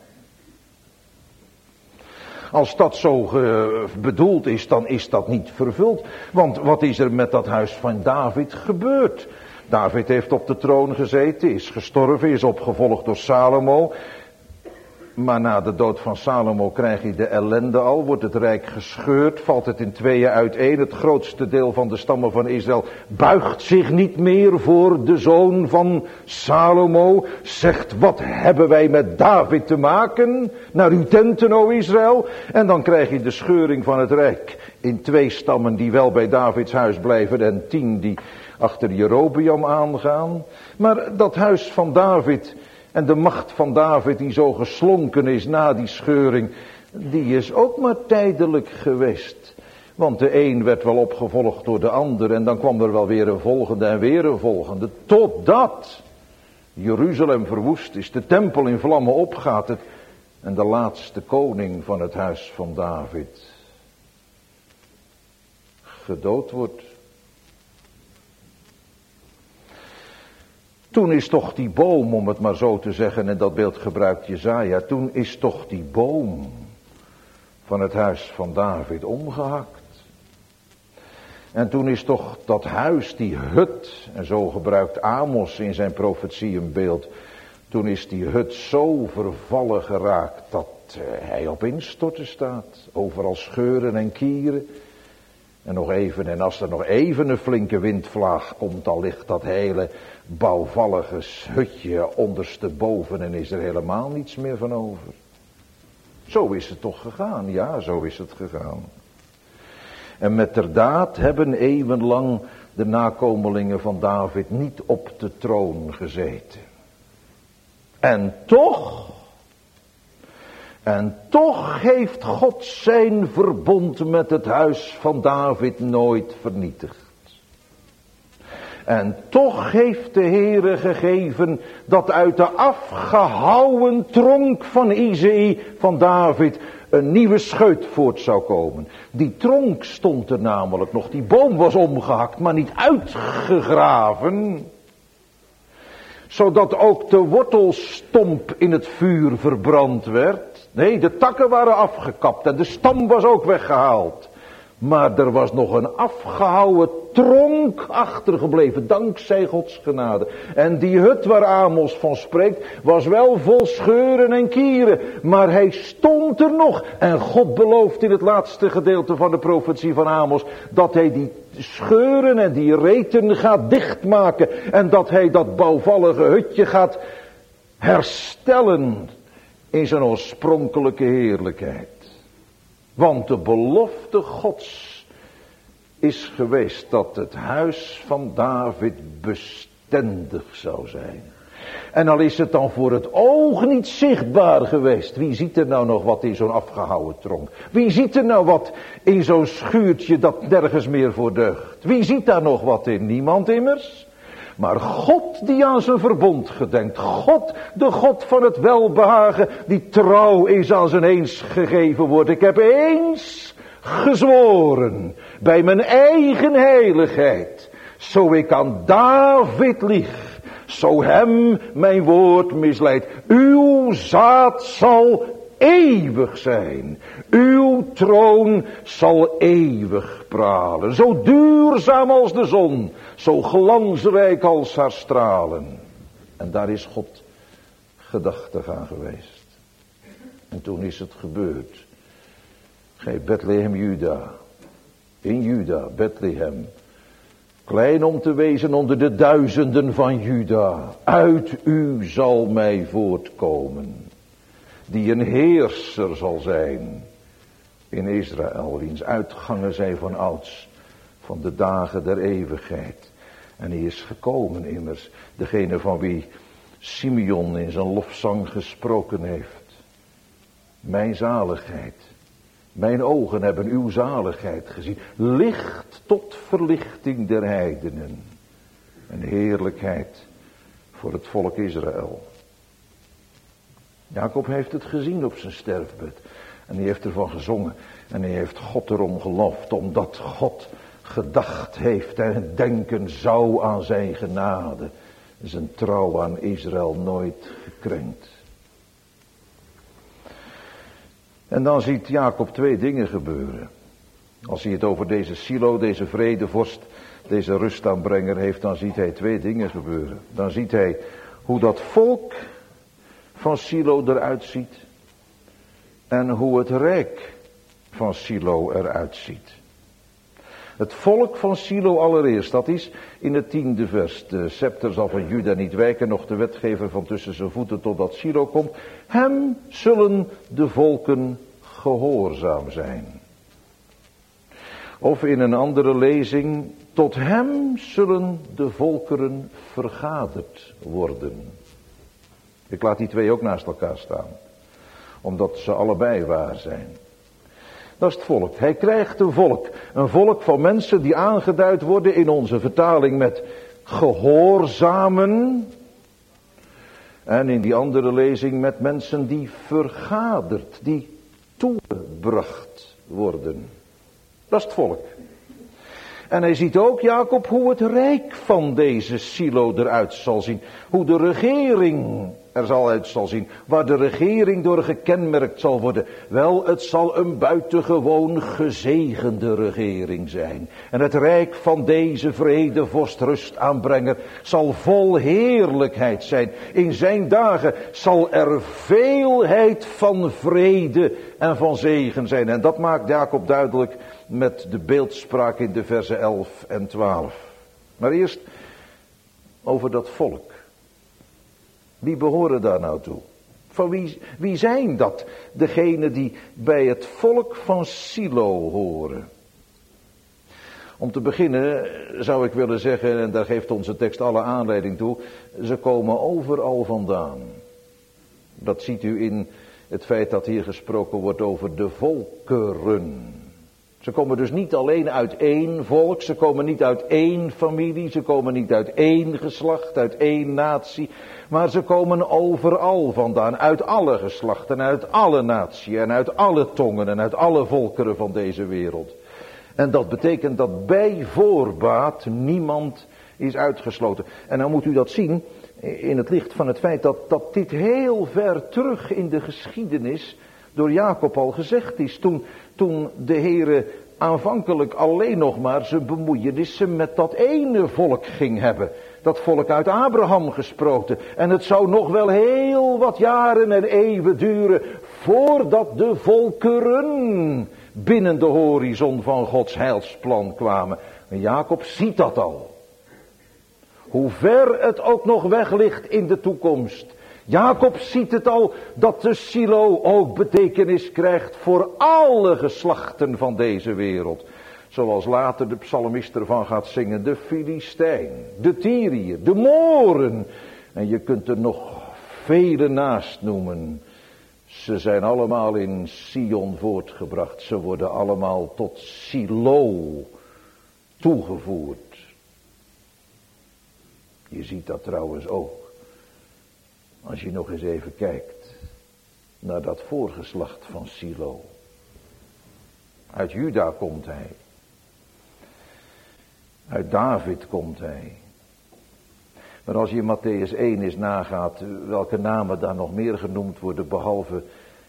Als dat zo ge- bedoeld is, dan is dat niet vervuld. Want wat is er met dat huis van David gebeurd? David heeft op de troon gezeten, is gestorven, is opgevolgd door Salomo. Maar na de dood van Salomo krijg je de ellende al, wordt het rijk gescheurd, valt het in tweeën uiteen. Het grootste deel van de stammen van Israël buigt zich niet meer voor de zoon van Salomo. Zegt, wat hebben wij met David te maken? Naar uw tenten, o Israël. En dan krijg je de scheuring van het rijk in twee stammen die wel bij Davids huis blijven en tien die achter Jerobeam aangaan. Maar dat huis van David en de macht van David die zo geslonken is na die scheuring, die is ook maar tijdelijk geweest. Want de een werd wel opgevolgd door de ander en dan kwam er wel weer een volgende en weer een volgende. Totdat Jeruzalem verwoest is, de tempel in vlammen opgaat het, en de laatste koning van het huis van David gedood wordt. Toen is toch die boom, om het maar zo te zeggen, en dat beeld gebruikt Jesaja, toen is toch die boom van het huis van David omgehakt. En toen is toch dat huis, die hut, en zo gebruikt Amos in zijn profetie een beeld, toen is die hut zo vervallen geraakt dat hij op instorten staat. Overal scheuren en kieren. En nog even, en als er nog even een flinke windvlaag komt, dan ligt dat hele bouwvallige hutje ondersteboven en is er helemaal niets meer van over. Zo is het toch gegaan, ja, zo is het gegaan. En metterdaad hebben eeuwenlang de nakomelingen van David niet op de troon gezeten. En toch, en toch heeft God zijn verbond met het huis van David nooit vernietigd. En toch heeft de Heere gegeven dat uit de afgehouwen tronk van Isaïe van David een nieuwe scheut voort zou komen. Die tronk stond er namelijk nog, die boom was omgehakt, maar niet uitgegraven, zodat ook de wortelstomp in het vuur verbrand werd. Nee, de takken waren afgekapt en de stam was ook weggehaald. Maar er was nog een afgehouwen tronk achtergebleven, dankzij Gods genade. En die hut waar Amos van spreekt, was wel vol scheuren en kieren. Maar hij stond er nog. En God belooft in het laatste gedeelte van de profetie van Amos, dat hij die scheuren en die reten gaat dichtmaken. En dat hij dat bouwvallige hutje gaat herstellen in zijn oorspronkelijke heerlijkheid. Want de belofte Gods is geweest dat het huis van David bestendig zou zijn. En al is het dan voor het oog niet zichtbaar geweest. Wie ziet er nou nog wat in zo'n afgehouwen tronk? Wie ziet er nou wat in zo'n schuurtje dat nergens meer voor deugt? Wie ziet daar nog wat in? Niemand immers. Maar God die aan zijn verbond gedenkt. God, de God van het welbehagen, die trouw is aan zijn eens gegeven wordt. Ik heb eens gezworen bij mijn eigen heiligheid. Zo ik aan David lieg, zo hem mijn woord misleidt. Uw zaad zal eeuwig zijn. Uw troon zal eeuwig pralen. Zo duurzaam als de zon. Zo glansrijk als haar stralen. En daar is God gedachtig aan geweest. En toen is het gebeurd. Gij Bethlehem Juda. In Juda, Bethlehem. Klein om te wezen onder de duizenden van Juda. Uit u zal mij voortkomen. Die een heerser zal zijn in Israël, wiens uitgangen zijn van ouds, van de dagen der eeuwigheid. En hij is gekomen immers, degene van wie Simeon in zijn lofzang gesproken heeft. Mijn zaligheid, mijn ogen hebben uw zaligheid gezien, licht tot verlichting der heidenen. En heerlijkheid voor het volk Israël. Jacob heeft het gezien op zijn sterfbed. En hij heeft ervan gezongen. En hij heeft God erom geloofd. Omdat God gedacht heeft en denken zou aan zijn genade. Zijn trouw aan Israël nooit gekrenkt. En dan ziet Jacob twee dingen gebeuren. Als hij het over deze Silo, deze vredevorst, deze rustaanbrenger heeft, dan ziet hij twee dingen gebeuren. Dan ziet hij hoe dat volk van Silo eruit ziet. en hoe het rijk van Silo eruit ziet. Het volk van Silo allereerst, dat is in het tiende vers. De scepter zal van Juda niet wijken, nog de wetgever van tussen zijn voeten totdat Silo komt. Hem zullen de volken gehoorzaam zijn. Of in een andere lezing, tot hem zullen de volkeren vergaderd worden. Ik laat die twee ook naast elkaar staan, omdat ze allebei waar zijn. Dat is het volk. Hij krijgt een volk. Een volk van mensen die aangeduid worden in onze vertaling met gehoorzamen. En in die andere lezing met mensen die vergaderd, die toegebracht worden. Dat is het volk. En hij ziet ook, Jacob, hoe het rijk van deze Silo eruit zal zien. Hoe de regering er zal uit zal zien. Waar de regering door gekenmerkt zal worden. Wel, het zal een buitengewoon gezegende regering zijn. En het rijk van deze vrede vorst rustaanbrenger zal vol heerlijkheid zijn. In zijn dagen zal er veelheid van vrede en van zegen zijn. En dat maakt Jacob duidelijk met de beeldspraak in de versen elf en twaalf. Maar eerst over dat volk. Wie behoren daar nou toe? Van wie, wie zijn dat? Degenen die bij het volk van Silo horen. Om te beginnen zou ik willen zeggen, en daar geeft onze tekst alle aanleiding toe, ze komen overal vandaan. Dat ziet u in het feit dat hier gesproken wordt over de volkeren. Ze komen dus niet alleen uit één volk, ze komen niet uit één familie, ze komen niet uit één geslacht, uit één natie, maar ze komen overal vandaan, uit alle geslachten, uit alle naties en uit alle tongen en uit alle volkeren van deze wereld. En dat betekent dat bij voorbaat niemand is uitgesloten. En dan moet u dat zien in het licht van het feit dat, dat dit heel ver terug in de geschiedenis door Jacob al gezegd is. Toen, toen de Heere aanvankelijk alleen nog maar zijn bemoeienissen met dat ene volk ging hebben. Dat volk uit Abraham gesproten. En het zou nog wel heel wat jaren en eeuwen duren voordat de volkeren binnen de horizon van Gods heilsplan kwamen. En Jacob ziet dat al. Hoe ver het ook nog weg ligt in de toekomst. Jacob ziet het al dat de Silo ook betekenis krijgt voor alle geslachten van deze wereld. Zoals later de psalmist ervan gaat zingen. De Filistijn, de Tyriër, de Mooren. En je kunt er nog vele naast noemen. Ze zijn allemaal in Sion voortgebracht. Ze worden allemaal tot Silo toegevoerd. Je ziet dat trouwens ook. Als je nog eens even kijkt naar dat voorgeslacht van Silo. Uit Juda komt hij. Uit David komt hij. Maar als je in Mattheüs één eens nagaat welke namen daar nog meer genoemd worden behalve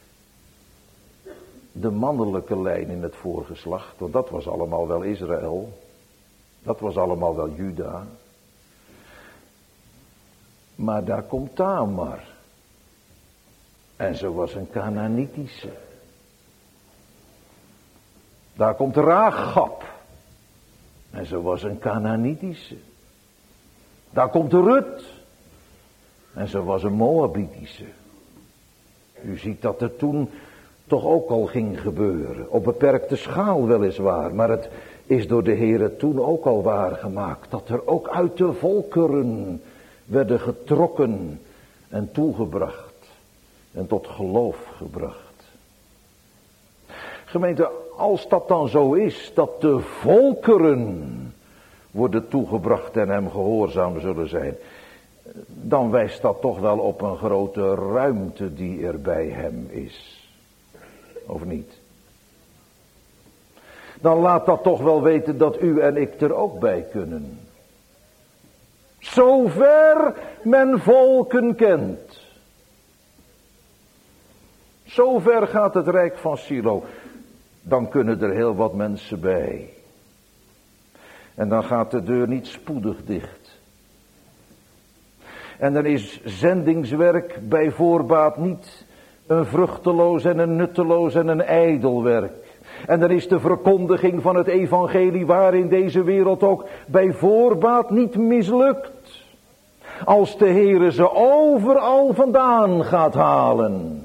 de mannelijke lijn in het voorgeslacht. Want dat was allemaal wel Israël. Dat was allemaal wel Juda. Maar daar komt Tamar. En ze was een Kanaanitische. Daar komt Rachab. En ze was een Kanaanitische. Daar komt Rut. En ze was een Moabitische. U ziet dat er toen toch ook al ging gebeuren. Op beperkte schaal weliswaar. Maar het is door de Heere toen ook al waargemaakt. Dat er ook uit de volkeren werden getrokken en toegebracht. En tot geloof gebracht. Gemeente, als dat dan zo is, dat de volkeren worden toegebracht en hem gehoorzaam zullen zijn, dan wijst dat toch wel op een grote ruimte die er bij hem is. Of niet? Dan laat dat toch wel weten dat u en ik er ook bij kunnen. Zover men volken kent. Zover gaat het rijk van Silo. Dan kunnen er heel wat mensen bij. En dan gaat de deur niet spoedig dicht. En dan is zendingswerk bij voorbaat niet Een vruchteloos en een nutteloos en een ijdel werk. En dan is de verkondiging van het evangelie waar in deze wereld ook bij voorbaat niet mislukt. Als de Heere ze overal vandaan gaat halen,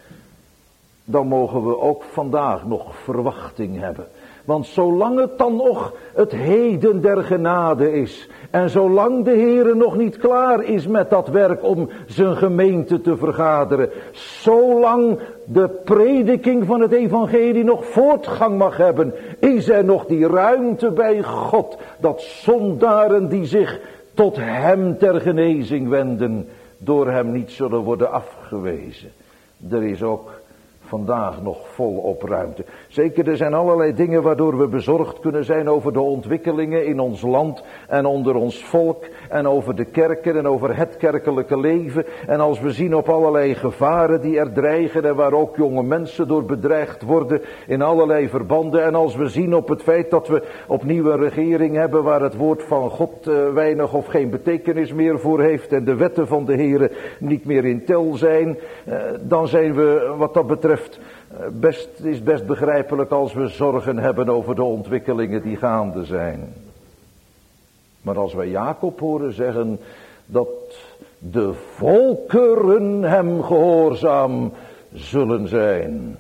dan mogen we ook vandaag nog verwachting hebben. Want zolang het dan nog het heden der genade is, en zolang de Heere nog niet klaar is met dat werk om zijn gemeente te vergaderen, zolang de prediking van het evangelie nog voortgang mag hebben, is er nog die ruimte bij God, dat zondaren die zich tot hem ter genezing wenden, door hem niet zullen worden afgewezen. Er is ook vandaag nog volop ruimte. Zeker, er zijn allerlei dingen waardoor we bezorgd kunnen zijn over de ontwikkelingen in ons land en onder ons volk en over de kerken en over het kerkelijke leven. En als we zien op allerlei gevaren die er dreigen en waar ook jonge mensen door bedreigd worden in allerlei verbanden. En als we zien op het feit dat we opnieuw een regering hebben waar het woord van God uh, weinig of geen betekenis meer voor heeft en de wetten van de Heere niet meer in tel zijn, uh, dan zijn we wat dat betreft Best, is best begrijpelijk als we zorgen hebben over de ontwikkelingen die gaande zijn. Maar als wij Jacob horen zeggen dat de volkeren hem gehoorzaam zullen zijn,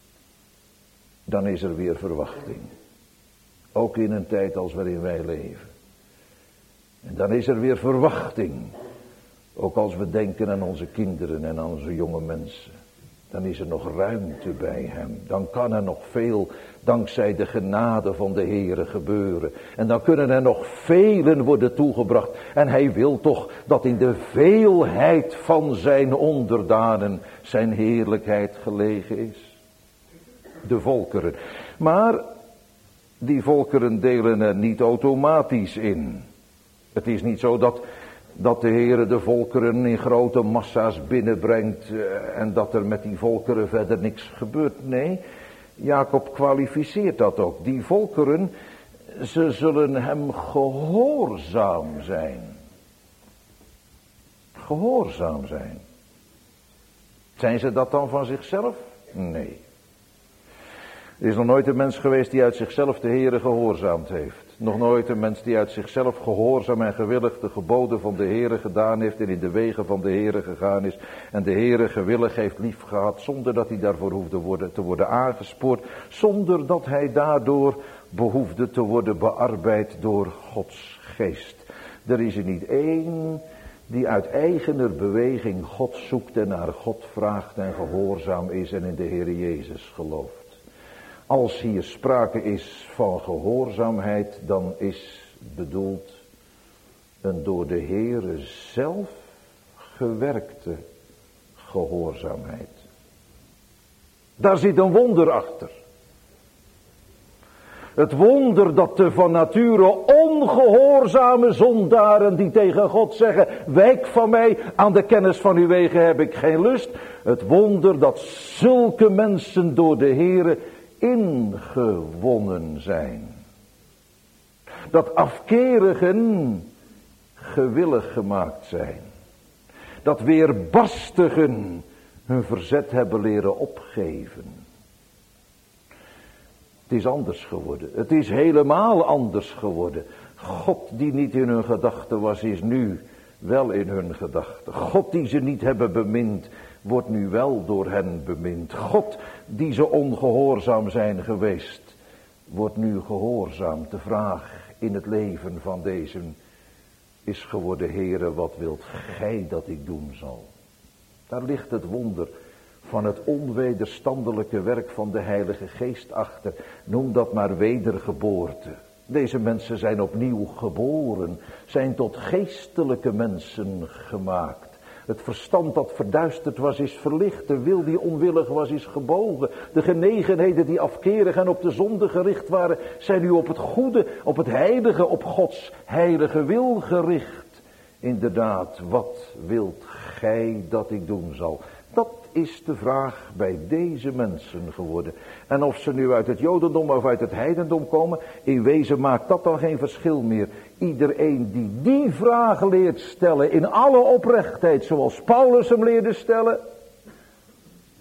dan is er weer verwachting. Ook in een tijd als waarin wij leven. En dan is er weer verwachting. Ook als we denken aan onze kinderen en aan onze jonge mensen. Dan is er nog ruimte bij hem. Dan kan er nog veel dankzij de genade van de Heere gebeuren. En dan kunnen er nog velen worden toegebracht. En hij wil toch dat in de veelheid van zijn onderdanen zijn heerlijkheid gelegen is. De volkeren. Maar die volkeren delen er niet automatisch in. Het is niet zo dat... dat de Heere de volkeren in grote massa's binnenbrengt en dat er met die volkeren verder niks gebeurt. Nee, Jacob kwalificeert dat ook. Die volkeren, ze zullen hem gehoorzaam zijn. Gehoorzaam zijn. Zijn ze dat dan van zichzelf? Nee. Er is nog nooit een mens geweest die uit zichzelf de Heere gehoorzaamd heeft. Nog nooit een mens die uit zichzelf gehoorzaam en gewillig de geboden van de Heere gedaan heeft en in de wegen van de Heere gegaan is. En de Heere gewillig heeft lief gehad zonder dat hij daarvoor hoefde worden, te worden aangespoord. Zonder dat hij daardoor behoefde te worden bearbeid door Gods geest. Er is er niet één die uit eigener beweging God zoekt en naar God vraagt en gehoorzaam is en in de Heere Jezus gelooft. Als hier sprake is van gehoorzaamheid, dan is bedoeld een door de Heere zelf gewerkte gehoorzaamheid. Daar zit een wonder achter. Het wonder dat de van nature ongehoorzame zondaren die tegen God zeggen, wijk van mij, aan de kennis van uw wegen heb ik geen lust. Het wonder dat zulke mensen door de Heere ingewonnen zijn. Dat afkerigen gewillig gemaakt zijn. Dat weerbarstigen hun verzet hebben leren opgeven. Het is anders geworden. Het is helemaal anders geworden. God die niet in hun gedachten was, is nu wel in hun gedachten. God die ze niet hebben bemind, wordt nu wel door hen bemind. God die ze ongehoorzaam zijn geweest, wordt nu gehoorzaam. De vraag in het leven van deze is geworden, Heere, wat wilt gij dat ik doen zal? Daar ligt het wonder van het onwederstandelijke werk van de Heilige Geest achter. Noem dat maar wedergeboorte. Deze mensen zijn opnieuw geboren, zijn tot geestelijke mensen gemaakt. Het verstand dat verduisterd was is verlicht, de wil die onwillig was is gebogen. De genegenheden die afkerig en op de zonde gericht waren, zijn nu op het goede, op het heilige, op Gods heilige wil gericht. Inderdaad, wat wilt gij dat ik doen zal? Dat is de vraag bij deze mensen geworden. En of ze nu uit het Jodendom of uit het heidendom komen, in wezen maakt dat dan geen verschil meer. Iedereen die die vraag leert stellen in alle oprechtheid, zoals Paulus hem leerde stellen,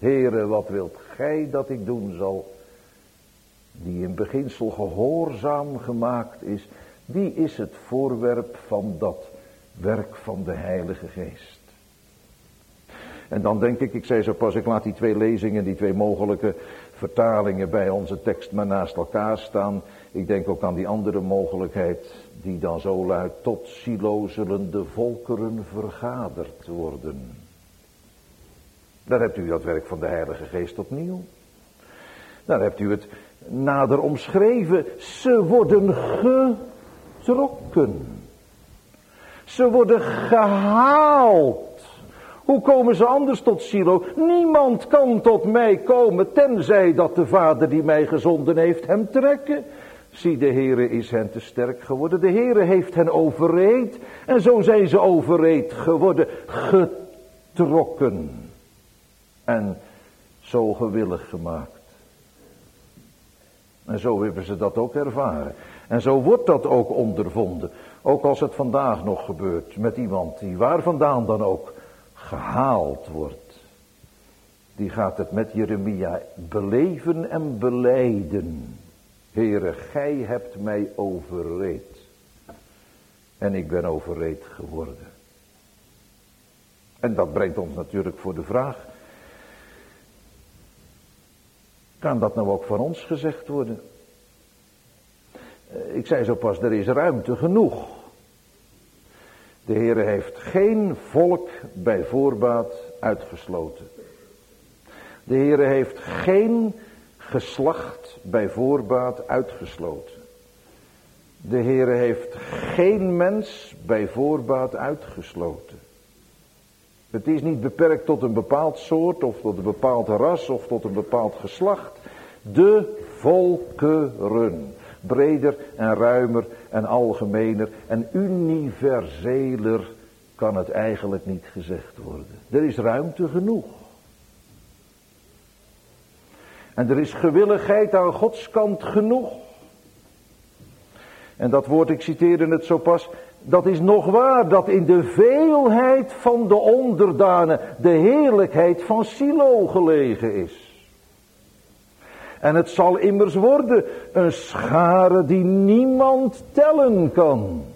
Heere, wat wilt gij dat ik doen zal? Die in beginsel gehoorzaam gemaakt is, die is het voorwerp van dat werk van de Heilige Geest. En dan denk ik, ik zei zo pas, ik laat die twee lezingen, die twee mogelijke vertalingen bij onze tekst maar naast elkaar staan. Ik denk ook aan die andere mogelijkheid die dan zo luidt: tot Silo zullen de volkeren vergaderd worden. Daar hebt u dat werk van de Heilige Geest opnieuw. Daar hebt u het nader omschreven. Ze worden getrokken. Ze worden gehaald. Hoe komen ze anders tot Silo? Niemand kan tot mij komen, tenzij dat de Vader die mij gezonden heeft hem trekken. Zie, de Heere is hen te sterk geworden. De Heere heeft hen overreed. En zo zijn ze overreed geworden. Getrokken. En zo gewillig gemaakt. En zo hebben ze dat ook ervaren. En zo wordt dat ook ondervonden. Ook als het vandaag nog gebeurt met iemand die waar vandaan dan ook gehaald wordt. Die gaat het met Jeremia beleven en belijden. Heere, gij hebt mij overreed. En ik ben overreed geworden. En dat brengt ons natuurlijk voor de vraag: kan dat nou ook van ons gezegd worden? Ik zei zo pas, er is ruimte genoeg. De Heere heeft geen volk bij voorbaat uitgesloten. De Heere heeft geen geslacht bij voorbaat uitgesloten. De Heere heeft geen mens bij voorbaat uitgesloten. Het is niet beperkt tot een bepaald soort of tot een bepaald ras of tot een bepaald geslacht. De volkeren. Breder en ruimer en algemener en universeler kan het eigenlijk niet gezegd worden. Er is ruimte genoeg. En er is gewilligheid aan Gods kant genoeg. En dat woord, ik citeerde het zo pas, dat is nog waar, dat in de veelheid van de onderdanen de heerlijkheid van Silo gelegen is. En het zal immers worden een schare die niemand tellen kan.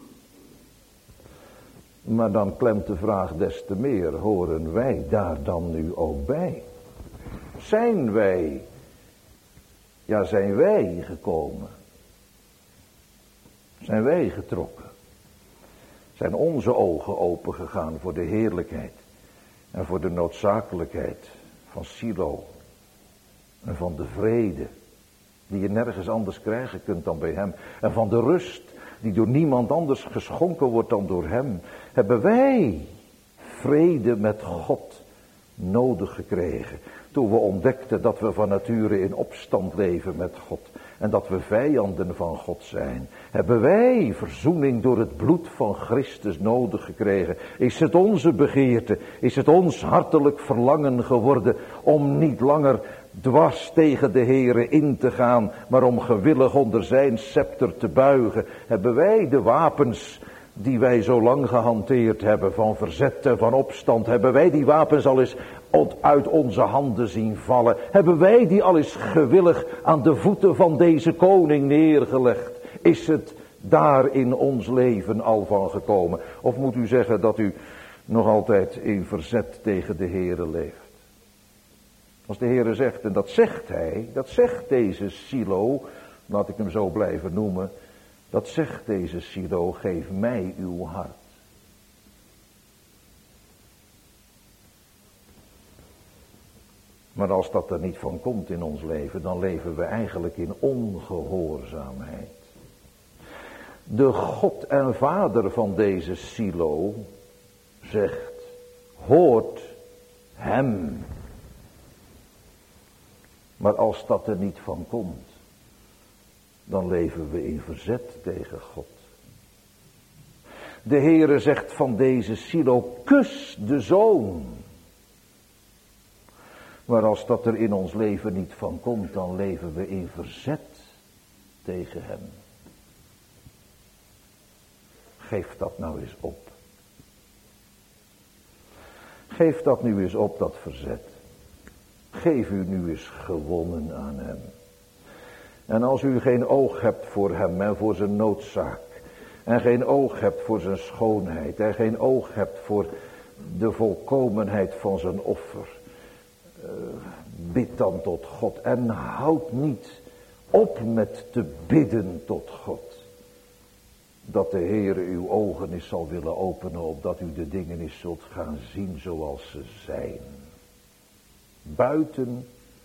Maar dan klemt de vraag des te meer, horen wij daar dan nu ook bij? Zijn wij, ja zijn wij gekomen? Zijn wij getrokken? Zijn onze ogen opengegaan voor de heerlijkheid en voor de noodzakelijkheid van Silo en van de vrede die je nergens anders krijgen kunt dan bij hem en van de rust die door niemand anders geschonken wordt dan door hem? Hebben wij vrede met God nodig gekregen toen we ontdekten dat we van nature in opstand leven met God en dat we vijanden van God zijn? Hebben wij verzoening door het bloed van Christus nodig gekregen? Is het onze begeerte, is het ons hartelijk verlangen geworden om niet langer dwars tegen de Heere in te gaan, maar om gewillig onder zijn scepter te buigen? Hebben wij de wapens die wij zo lang gehanteerd hebben, van verzet en van opstand, hebben wij die wapens al eens uit onze handen zien vallen? Hebben wij die al eens gewillig aan de voeten van deze koning neergelegd? Is het daar in ons leven al van gekomen? Of moet u zeggen dat u nog altijd in verzet tegen de Heere leeft? Als de Heere zegt, en dat zegt hij, dat zegt deze Silo, laat ik hem zo blijven noemen, dat zegt deze Silo: geef mij uw hart. Maar als dat er niet van komt in ons leven, dan leven we eigenlijk in ongehoorzaamheid. De God en Vader van deze Silo zegt: hoort hem. Maar als dat er niet van komt, dan leven we in verzet tegen God. De Heere zegt van deze Silo: kus de Zoon. Maar als dat er in ons leven niet van komt, dan leven we in verzet tegen hem. Geef dat nou eens op. Geef dat nu eens op, dat verzet. geef u nu eens gewonnen aan hem. En als u geen oog hebt voor hem en voor zijn noodzaak, en geen oog hebt voor zijn schoonheid, en geen oog hebt voor de volkomenheid van zijn offer, uh, bid dan tot God en houd niet op met te bidden tot God. Dat de Heere uw ogen eens zal willen openen, opdat u de dingen eens zult gaan zien zoals ze zijn. Buiten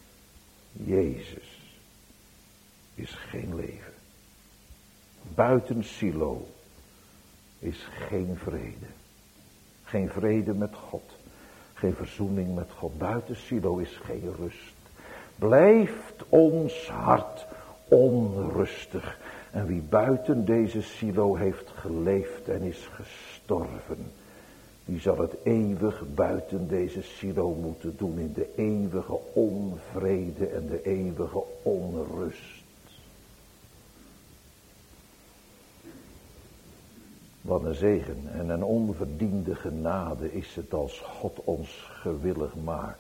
Jezus is geen leven. Buiten Silo is geen vrede. Geen vrede met God. Geen verzoening met God. Buiten Silo is geen rust. Blijft ons hart onrustig. En wie buiten deze Silo heeft geleefd en is gestorven, die zal het eeuwig buiten deze Silo moeten doen, in de eeuwige onvrede en de eeuwige onrust. Wat een zegen en een onverdiende genade is het als God ons gewillig maakt.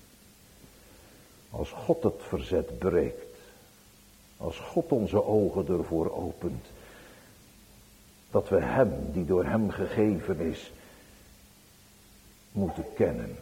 Als God het verzet breekt. Als God onze ogen ervoor opent. Dat we hem, die door hem gegeven is, moeten kennen.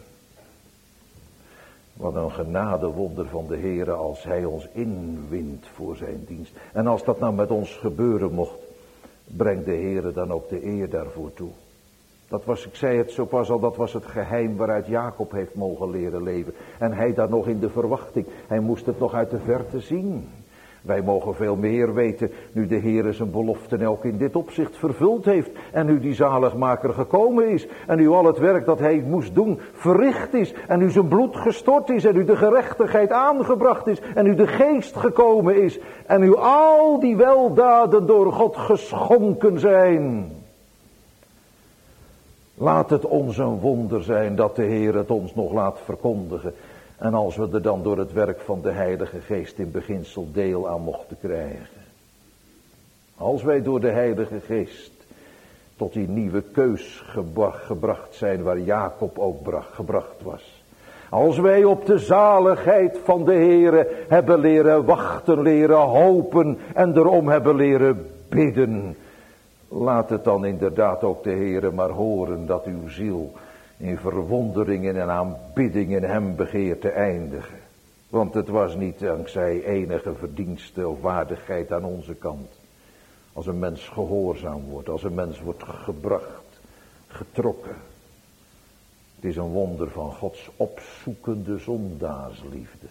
Wat een genadewonder van de Heere als hij ons inwint voor zijn dienst. En als dat nou met ons gebeuren mocht, brengt de Heere dan ook de eer daarvoor toe. Dat was, ik zei het zo pas al, dat was het geheim waaruit Jacob heeft mogen leren leven. En hij daar nog in de verwachting. Hij moest het nog uit de verte zien. Wij mogen veel meer weten, nu de Heere zijn beloften ook in dit opzicht vervuld heeft. En nu die zaligmaker gekomen is. En nu al het werk dat hij moest doen verricht is. En nu zijn bloed gestort is. En nu de gerechtigheid aangebracht is. En nu de geest gekomen is. En nu al die weldaden door God geschonken zijn. Laat het ons een wonder zijn dat de Heer het ons nog laat verkondigen. En als we er dan door het werk van de Heilige Geest in beginsel deel aan mochten krijgen. Als wij door de Heilige Geest tot die nieuwe keus gebracht zijn waar Jacob ook gebracht was. Als wij op de zaligheid van de Heere hebben leren wachten, leren hopen en erom hebben leren bidden. Laat het dan inderdaad ook de Heere maar horen dat uw ziel in verwonderingen en aanbiddingen hem begeert te eindigen. Want het was niet dankzij enige verdienste of waardigheid aan onze kant. Als een mens gehoorzaam wordt, als een mens wordt gebracht, getrokken. Het is een wonder van Gods opzoekende zondaarsliefde.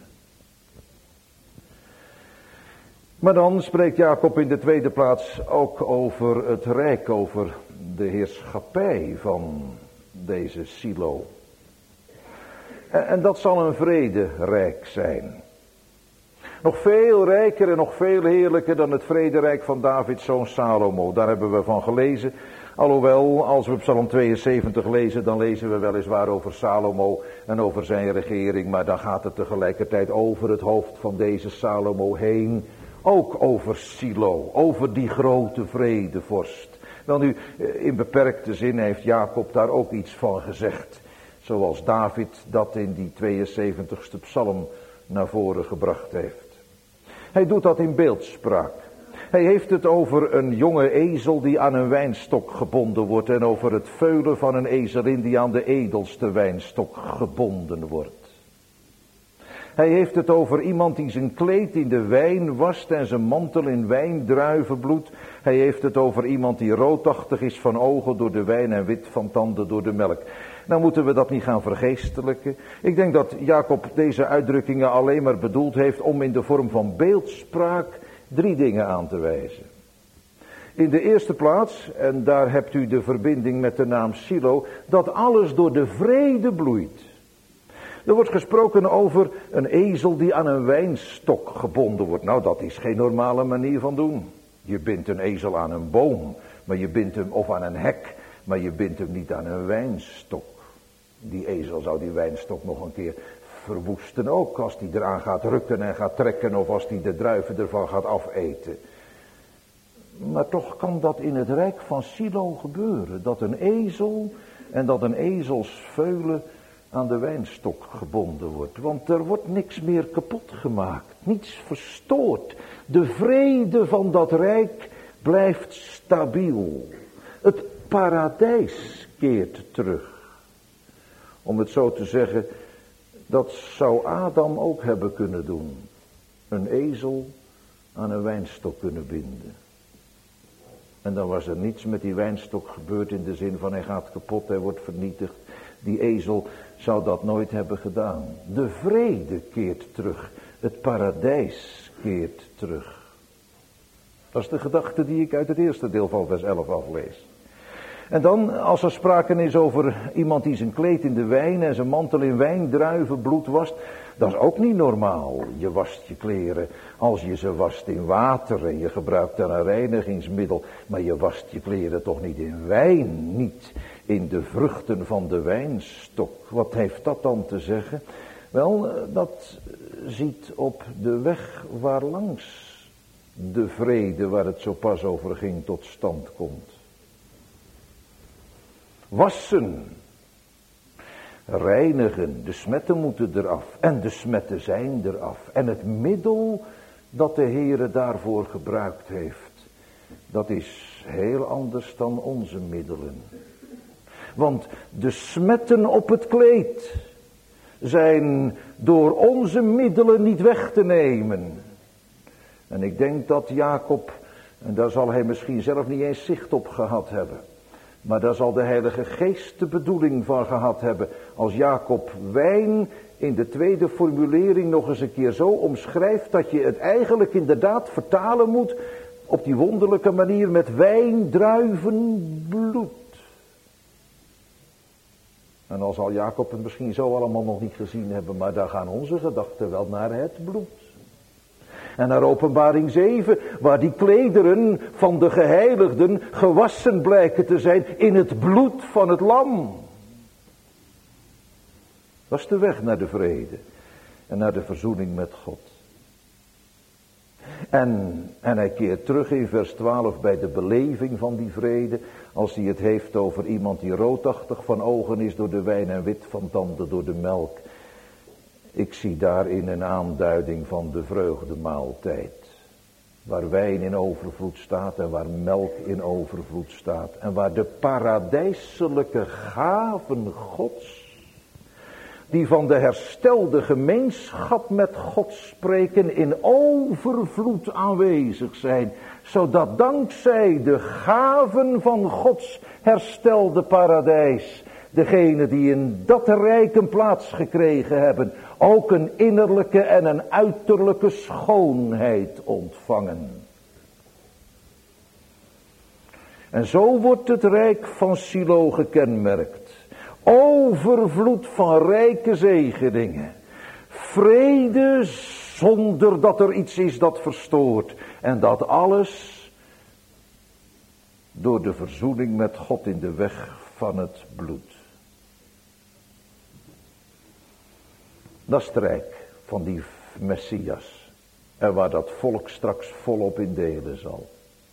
Maar dan spreekt Jacob in de tweede plaats ook over het rijk, over de heerschappij van deze Silo. En, en dat zal een vrederijk zijn. Nog veel rijker en nog veel heerlijker dan het vrederijk van Davids zoon Salomo. Daar hebben we van gelezen. Alhoewel, als we Psalm tweeënzeventig lezen, dan lezen we weliswaar over Salomo en over zijn regering. Maar dan gaat het tegelijkertijd over het hoofd van deze Salomo heen. Ook over Silo, over die grote vredevorst. Wel nu, in beperkte zin heeft Jacob daar ook iets van gezegd. Zoals David dat in die tweeënzeventigste psalm naar voren gebracht heeft. Hij doet dat in beeldspraak. Hij heeft het over een jonge ezel die aan een wijnstok gebonden wordt. En over het veulen van een ezelin die aan de edelste wijnstok gebonden wordt. Hij heeft het over iemand die zijn kleed in de wijn wast en zijn mantel in wijndruivenbloed. Hij heeft het over iemand die roodachtig is van ogen door de wijn en wit van tanden door de melk. Nou moeten we dat niet gaan vergeestelijken. Ik denk dat Jacob deze uitdrukkingen alleen maar bedoeld heeft om in de vorm van beeldspraak drie dingen aan te wijzen. In de eerste plaats, en daar hebt u de verbinding met de naam Silo, dat alles door de vrede bloeit. Er wordt gesproken over een ezel die aan een wijnstok gebonden wordt. Nou, dat is geen normale manier van doen. Je bindt een ezel aan een boom, maar je bindt hem, of aan een hek, maar je bindt hem niet aan een wijnstok. Die ezel zou die wijnstok nog een keer verwoesten ook, als die eraan gaat rukken en gaat trekken, of als die de druiven ervan gaat afeten. Maar toch kan dat in het rijk van Silo gebeuren, dat een ezel en dat een ezelsveulen aan de wijnstok gebonden wordt. Want er wordt niks meer kapot gemaakt, niets verstoord. De vrede van dat rijk blijft stabiel. Het paradijs keert terug. Om het zo te zeggen, dat zou Adam ook hebben kunnen doen. Een ezel aan een wijnstok kunnen binden. En dan was er niets met die wijnstok gebeurd in de zin van hij gaat kapot, hij wordt vernietigd. Die ezel zou dat nooit hebben gedaan. De vrede keert terug. Het paradijs keert terug. Dat is de gedachte die ik uit het eerste deel van vers elf aflees. En dan, als er sprake is over iemand die zijn kleed in de wijn en zijn mantel in wijndruivenbloed wast, dat is ook niet normaal. Je wast je kleren als je ze wast in water en je gebruikt dan een reinigingsmiddel. Maar je wast je kleren toch niet in wijn, niet in de vruchten van de wijnstok. Wat heeft dat dan te zeggen? Wel, dat ziet op de weg waar langs de vrede waar het zo pas over ging tot stand komt. Wassen, reinigen, de smetten moeten eraf en de smetten zijn eraf. En het middel dat de Heere daarvoor gebruikt heeft, dat is heel anders dan onze middelen. Want de smetten op het kleed zijn door onze middelen niet weg te nemen. En ik denk dat Jacob, en daar zal hij misschien zelf niet eens zicht op gehad hebben, maar daar zal de Heilige Geest de bedoeling van gehad hebben. Als Jacob wijn in de tweede formulering nog eens een keer zo omschrijft, dat je het eigenlijk inderdaad vertalen moet op die wonderlijke manier met wijn, druiven, bloed. En dan zal Jacob het misschien zo allemaal nog niet gezien hebben, maar daar gaan onze gedachten wel naar het bloed. En naar Openbaring zeven, waar die klederen van de geheiligden gewassen blijken te zijn in het bloed van het lam. Dat is de weg naar de vrede en naar de verzoening met God. En, en hij keert terug in vers twaalf bij de beleving van die vrede, als hij het heeft over iemand die roodachtig van ogen is door de wijn en wit van tanden door de melk. Ik zie daarin een aanduiding van de vreugdemaaltijd. Waar wijn in overvloed staat en waar melk in overvloed staat. En waar de paradijselijke gaven Gods, die van de herstelde gemeenschap met God spreken, in overvloed aanwezig zijn. Zodat dankzij de gaven van Gods herstelde paradijs, degenen die in dat rijk een plaats gekregen hebben, ook een innerlijke en een uiterlijke schoonheid ontvangen. En zo wordt het rijk van Silo gekenmerkt. Overvloed van rijke zegeningen. Vrede zonder dat er iets is dat verstoort. En dat alles door de verzoening met God in de weg van het bloed. Dat is het rijk van die Messias. En waar dat volk straks volop in delen zal.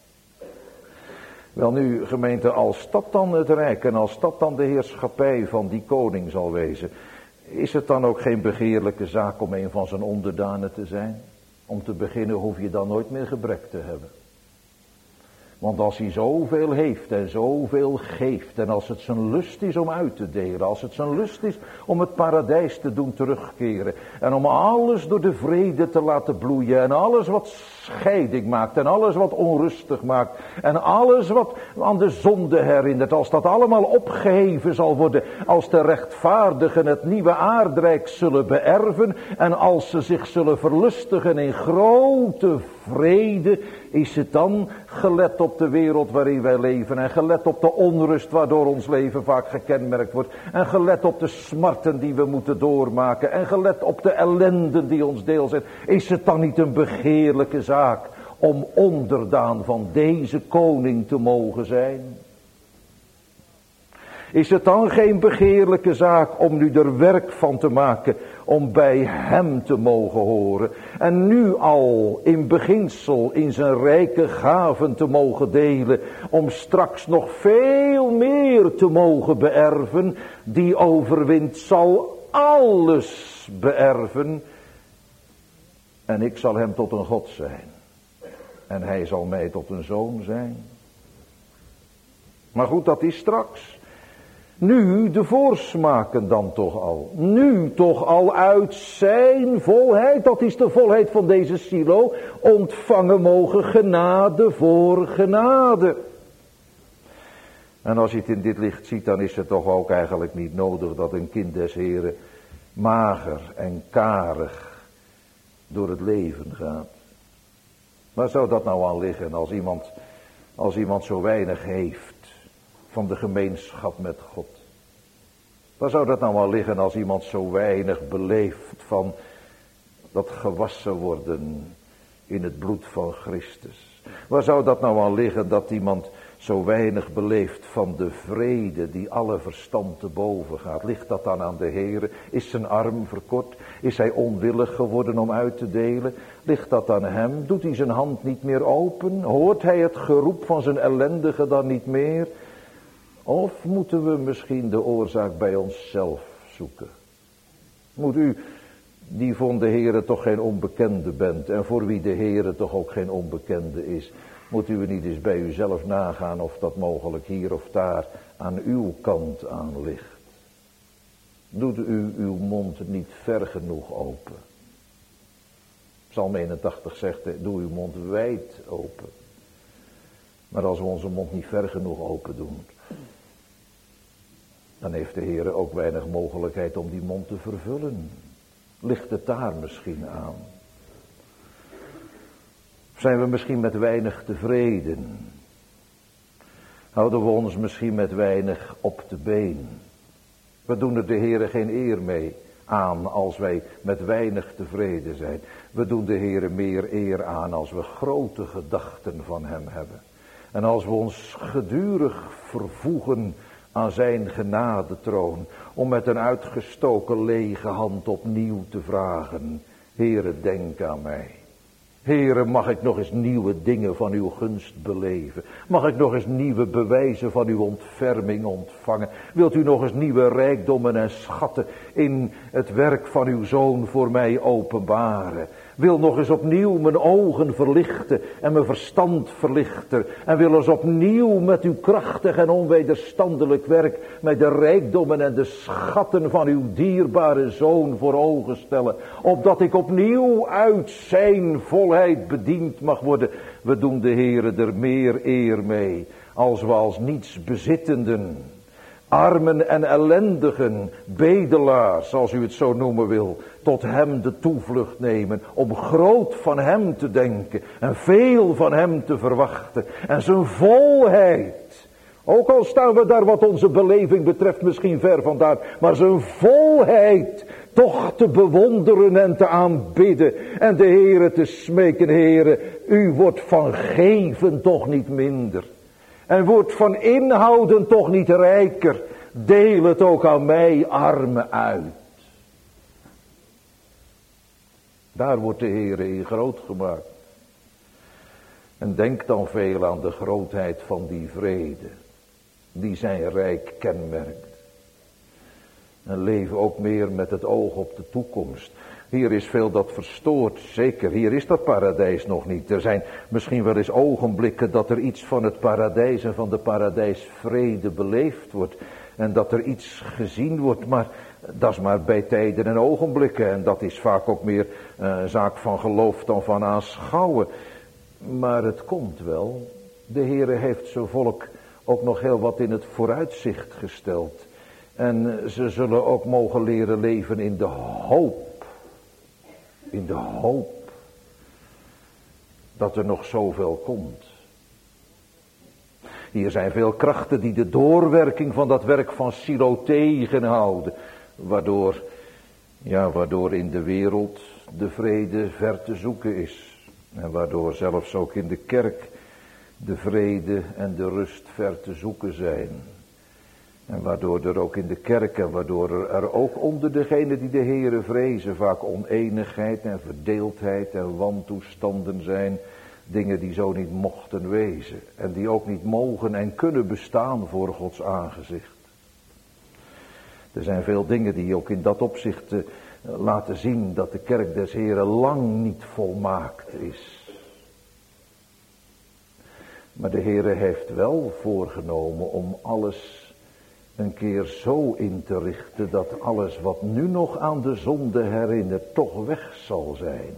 Wel nu, gemeente, als dat dan het rijk en als dat dan de heerschappij van die koning zal wezen, is het dan ook geen begeerlijke zaak om een van zijn onderdanen te zijn? Om te beginnen hoef je dan nooit meer gebrek te hebben. Want als hij zoveel heeft en zoveel geeft, en als het zijn lust is om uit te delen, als het zijn lust is om het paradijs te doen terugkeren, en om alles door de vrede te laten bloeien, en alles wat scheiding maakt, en alles wat onrustig maakt, en alles wat aan de zonde herinnert, als dat allemaal opgeheven zal worden, als de rechtvaardigen het nieuwe aardrijk zullen beërven, en als ze zich zullen verlustigen in grote vrede, is het dan, gelet op de wereld waarin wij leven, en gelet op de onrust waardoor ons leven vaak gekenmerkt wordt, en gelet op de smarten die we moeten doormaken, en gelet op de ellende die ons deel zijn, is het dan niet een begeerlijke zaak om onderdaan van deze koning te mogen zijn? Is het dan geen begeerlijke zaak om nu er werk van te maken, om bij hem te mogen horen en nu al in beginsel in zijn rijke gaven te mogen delen, om straks nog veel meer te mogen beërven, die overwint zal alles beërven en ik zal hem tot een God zijn en hij zal mij tot een zoon zijn. Maar goed, dat is straks. Nu de voorsmaken dan toch al. Nu toch al uit zijn volheid, dat is de volheid van deze silo, ontvangen mogen genade voor genade. En als je het in dit licht ziet, dan is het toch ook eigenlijk niet nodig dat een kind des Heren mager en karig door het leven gaat. Waar zou dat nou aan liggen als iemand, als iemand zo weinig heeft van de gemeenschap met God? Waar zou dat nou aan liggen als iemand zo weinig beleeft van dat gewassen worden in het bloed van Christus? Waar zou dat nou aan liggen dat iemand zo weinig beleeft van de vrede die alle verstand te boven gaat? Ligt dat dan aan de Heere? Is zijn arm verkort? Is hij onwillig geworden om uit te delen? Ligt dat aan hem? Doet hij zijn hand niet meer open? Hoort hij het geroep van zijn ellendige dan niet meer? Of moeten we misschien de oorzaak bij onszelf zoeken? Moet u, die van de Heere toch geen onbekende bent en voor wie de Heere toch ook geen onbekende is, moet u niet eens bij uzelf nagaan of dat mogelijk hier of daar aan uw kant aan ligt? Doet u uw mond niet ver genoeg open? Psalm eenentachtig zegt, doe uw mond wijd open. Maar als we onze mond niet ver genoeg open doen, dan heeft de Heer ook weinig mogelijkheid om die mond te vervullen. Ligt het daar misschien aan? Zijn we misschien met weinig tevreden? Houden we ons misschien met weinig op de been? We doen er de Heer geen eer mee aan als wij met weinig tevreden zijn. We doen de Heer meer eer aan als we grote gedachten van hem hebben. En als we ons gedurig vervoegen aan zijn genadetroon, om met een uitgestoken lege hand opnieuw te vragen, Heere, denk aan mij. Heere, mag ik nog eens nieuwe dingen van uw gunst beleven? Mag ik nog eens nieuwe bewijzen van uw ontferming ontvangen? Wilt u nog eens nieuwe rijkdommen en schatten in het werk van uw Zoon voor mij openbaren? Wil nog eens opnieuw mijn ogen verlichten en mijn verstand verlichten. En wil eens opnieuw met uw krachtig en onwederstandelijk werk mij de rijkdommen en de schatten van uw dierbare Zoon voor ogen stellen. Opdat ik opnieuw uit zijn volheid bediend mag worden. We doen de Heere er meer eer mee als we als nietsbezittenden, armen en ellendigen, bedelaars, zoals u het zo noemen wil, tot hem de toevlucht nemen, om groot van hem te denken en veel van hem te verwachten. En zijn volheid, ook al staan we daar wat onze beleving betreft misschien ver vandaan, maar zijn volheid toch te bewonderen en te aanbidden en de Heere te smeken, Heere, u wordt van geven toch niet minder. En wordt van inhouden toch niet rijker. Deel het ook aan mij, arme, uit. Daar wordt de Heere in groot gemaakt. En denk dan veel aan de grootheid van die vrede, die zijn rijk kenmerkt. En leef ook meer met het oog op de toekomst. Hier is veel dat verstoort, zeker, hier is dat paradijs nog niet. Er zijn misschien wel eens ogenblikken dat er iets van het paradijs en van de paradijsvrede beleefd wordt. En dat er iets gezien wordt, maar dat is maar bij tijden en ogenblikken. En dat is vaak ook meer een uh, zaak van geloof dan van aanschouwen. Maar het komt wel. De Heere heeft zijn volk ook nog heel wat in het vooruitzicht gesteld. En ze zullen ook mogen leren leven in de hoop. In de hoop dat er nog zoveel komt. Hier zijn veel krachten die de doorwerking van dat werk van Silo tegenhouden. Waardoor, ja, waardoor in de wereld de vrede ver te zoeken is. En waardoor zelfs ook in de kerk de vrede en de rust ver te zoeken zijn. En waardoor er ook in de kerk en waardoor er, er ook onder degenen die de Heere vrezen vaak oneenigheid en verdeeldheid en wantoestanden zijn. Dingen die zo niet mochten wezen en die ook niet mogen en kunnen bestaan voor Gods aangezicht. Er zijn veel dingen die ook in dat opzicht uh, laten zien dat de kerk des Heeren lang niet volmaakt is. Maar de Heere heeft wel voorgenomen om alles een keer zo in te richten dat alles wat nu nog aan de zonde herinnert toch weg zal zijn.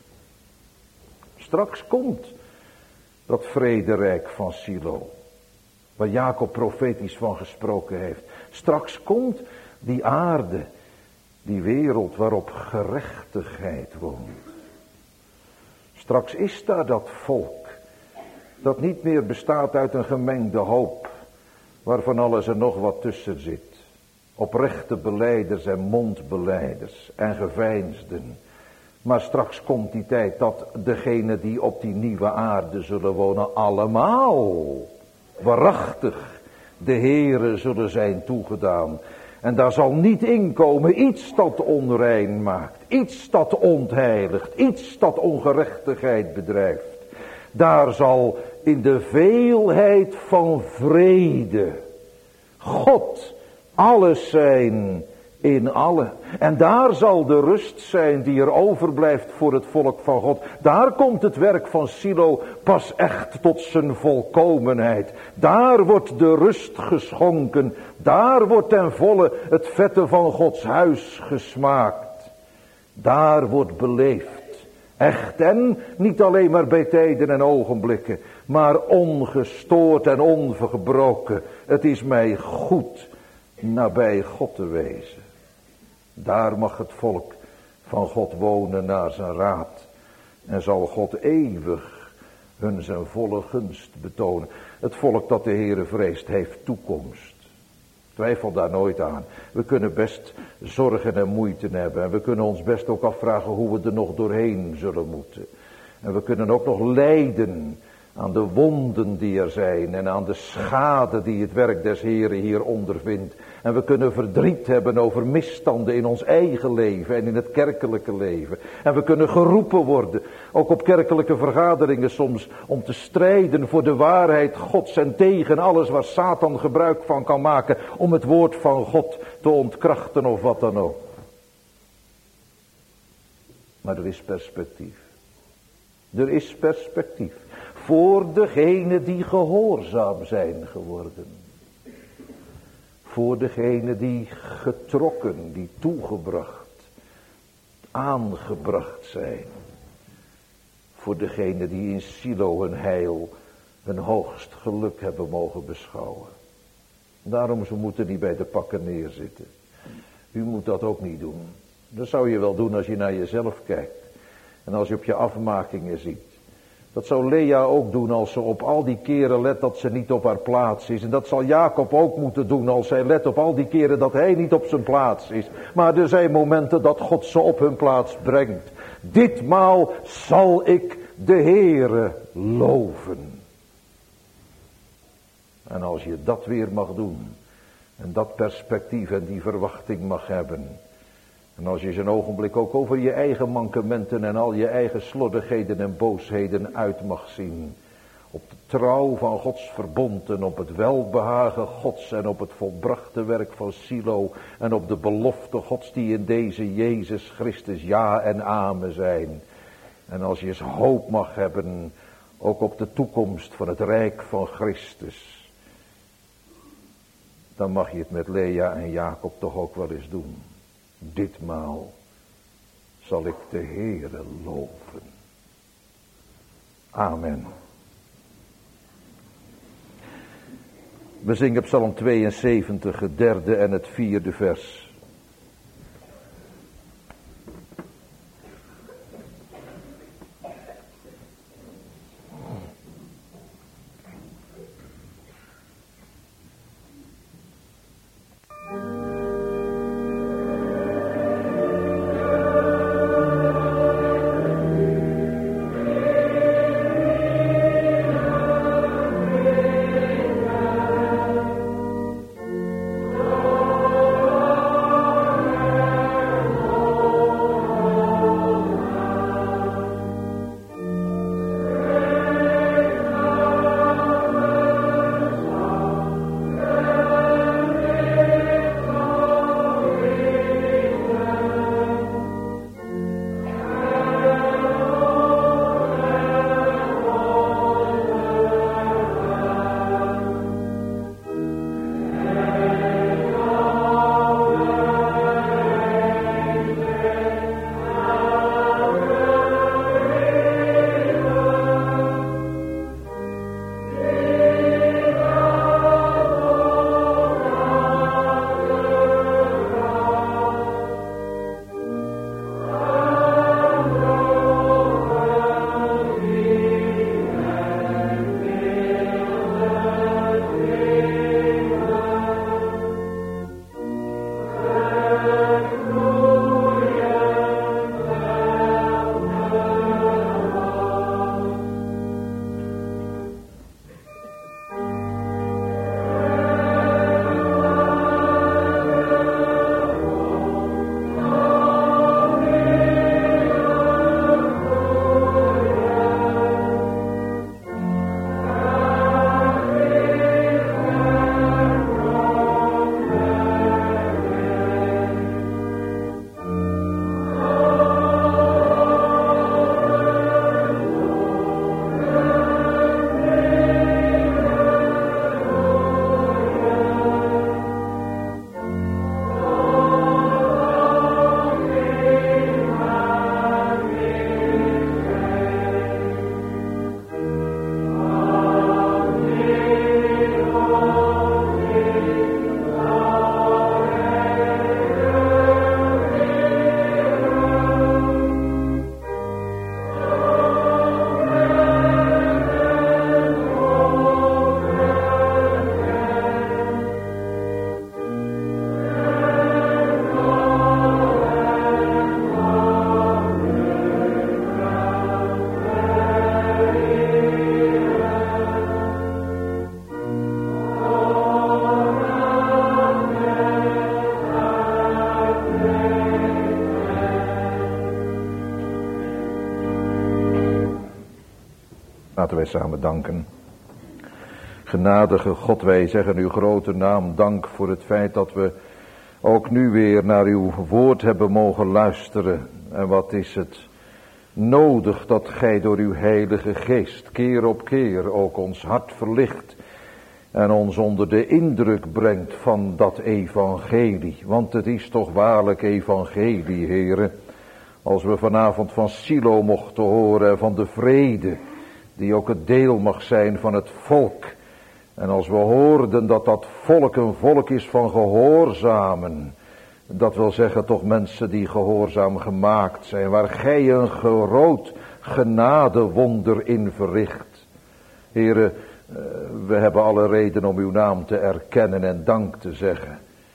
Straks komt dat vrederijk van Silo, waar Jacob profetisch van gesproken heeft. Straks komt die aarde, die wereld waarop gerechtigheid woont. Straks is daar dat volk, dat niet meer bestaat uit een gemengde hoop, waarvan alles er nog wat tussen zit. Oprechte belijders en mondbelijders en geveinsden. Maar straks komt die tijd dat degenen die op die nieuwe aarde zullen wonen allemaal waarachtig de Heere zullen zijn toegedaan. En daar zal niet inkomen iets dat onrein maakt, iets dat ontheiligt, iets dat ongerechtigheid bedrijft. Daar zal in de veelheid van vrede God alles zijn in allen. En daar zal de rust zijn die er overblijft voor het volk van God. Daar komt het werk van Silo pas echt tot zijn volkomenheid. Daar wordt de rust geschonken. Daar wordt ten volle het vette van Gods huis gesmaakt. Daar wordt beleefd. Echt en niet alleen maar bij tijden en ogenblikken, maar ongestoord en onverbroken. Het is mij goed nabij God te wezen. Daar mag het volk van God wonen naar zijn raad. En zal God eeuwig hun zijn volle gunst betonen. Het volk dat de Heere vreest heeft toekomst. Twijfel daar nooit aan. We kunnen best zorgen en moeite hebben. En we kunnen ons best ook afvragen hoe we er nog doorheen zullen moeten. En we kunnen ook nog lijden aan de wonden die er zijn. En aan de schade die het werk des Heeren hier ondervindt. En we kunnen verdriet hebben over misstanden in ons eigen leven en in het kerkelijke leven. En we kunnen geroepen worden, ook op kerkelijke vergaderingen soms, om te strijden voor de waarheid Gods en tegen alles waar Satan gebruik van kan maken om het woord van God te ontkrachten of wat dan ook. Maar er is perspectief. Er is perspectief voor degenen die gehoorzaam zijn geworden. Voor degenen die getrokken, die toegebracht, aangebracht zijn. Voor degenen die in Silo hun heil, hun hoogst geluk hebben mogen beschouwen. Daarom, ze moeten niet bij de pakken neerzitten. U moet dat ook niet doen. Dat zou je wel doen als je naar jezelf kijkt. En als je op je afmakingen ziet. Dat zou Lea ook doen als ze op al die keren let dat ze niet op haar plaats is. En dat zal Jacob ook moeten doen als hij let op al die keren dat hij niet op zijn plaats is. Maar er zijn momenten dat God ze op hun plaats brengt. Ditmaal zal ik de Heere loven. En als je dat weer mag doen. En dat perspectief en die verwachting mag hebben. En als je zo'n ogenblik ook over je eigen mankementen en al je eigen slordigheden en boosheden uit mag zien. Op de trouw van Gods verbond en op het welbehagen Gods en op het volbrachte werk van Silo. En op de belofte Gods die in deze Jezus Christus ja en amen zijn. En als je eens hoop mag hebben, ook op de toekomst van het rijk van Christus. Dan mag je het met Lea en Jacob toch ook wel eens doen. Ditmaal zal ik de Heere loven. Amen. We zingen Psalm tweeënzeventig, het derde en het vierde vers. Laten wij samen danken. Genadige God, wij zeggen uw grote naam dank voor het feit dat we ook nu weer naar uw woord hebben mogen luisteren. En wat is het nodig dat gij door uw heilige geest keer op keer ook ons hart verlicht en ons onder de indruk brengt van dat evangelie. Want het is toch waarlijk evangelie, heren. Als we vanavond van Silo mochten horen, van de vrede die ook het deel mag zijn van het volk. En als we hoorden dat dat volk een volk is van gehoorzamen. Dat wil zeggen toch mensen die gehoorzaam gemaakt zijn. Waar gij een groot genadewonder in verricht. Heren, we hebben alle reden om uw naam te erkennen en dank te zeggen.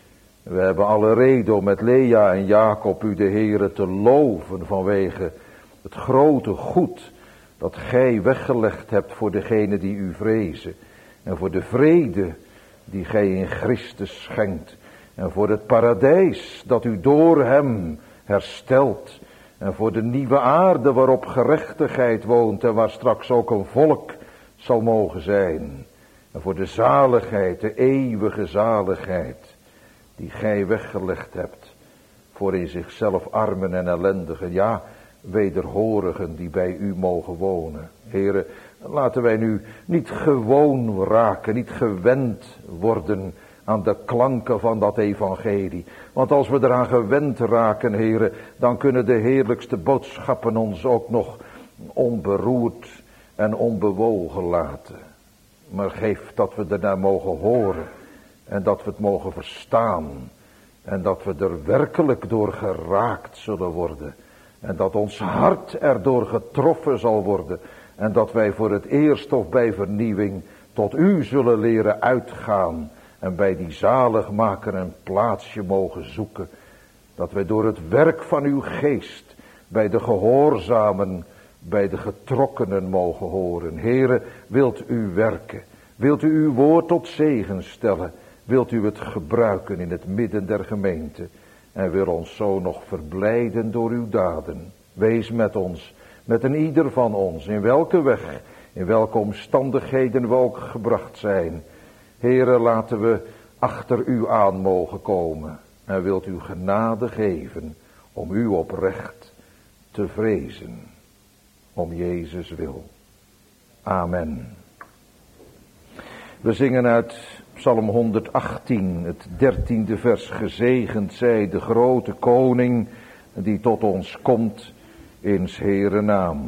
We hebben alle reden om met Lea en Jacob u de Heere te loven vanwege het grote goed dat gij weggelegd hebt voor degenen die u vrezen. En voor de vrede die gij in Christus schenkt. En voor het paradijs dat u door hem herstelt. En voor de nieuwe aarde waarop gerechtigheid woont en waar straks ook een volk zal mogen zijn. En voor de zaligheid, de eeuwige zaligheid die gij weggelegd hebt voor in zichzelf armen en ellendigen, ja, wederhorigen die bij u mogen wonen. Heren, laten wij nu niet gewoon raken, niet gewend worden aan de klanken van dat evangelie. Want als we eraan gewend raken, heren, dan kunnen de heerlijkste boodschappen ons ook nog onberoerd en onbewogen laten. Maar geef dat we ernaar mogen horen en dat we het mogen verstaan. En dat we er werkelijk door geraakt zullen worden. En dat ons hart erdoor getroffen zal worden. En dat wij voor het eerst of bij vernieuwing tot u zullen leren uitgaan. En bij die zaligmaker een plaatsje mogen zoeken. Dat wij door het werk van uw geest bij de gehoorzamen, bij de getrokkenen mogen horen. Heere, wilt u werken? Wilt u uw woord tot zegen stellen? Wilt u het gebruiken in het midden der gemeente? En wil ons zo nog verblijden door uw daden. Wees met ons, met een ieder van ons, in welke weg, in welke omstandigheden we ook gebracht zijn. Heere, laten we achter u aan mogen komen. En wilt u genade geven om u oprecht te vrezen. Om Jezus wil. Amen. We zingen uit Psalm honderdachttien, het dertiende vers. Gezegend zij de grote koning die tot ons komt in 's Heere naam.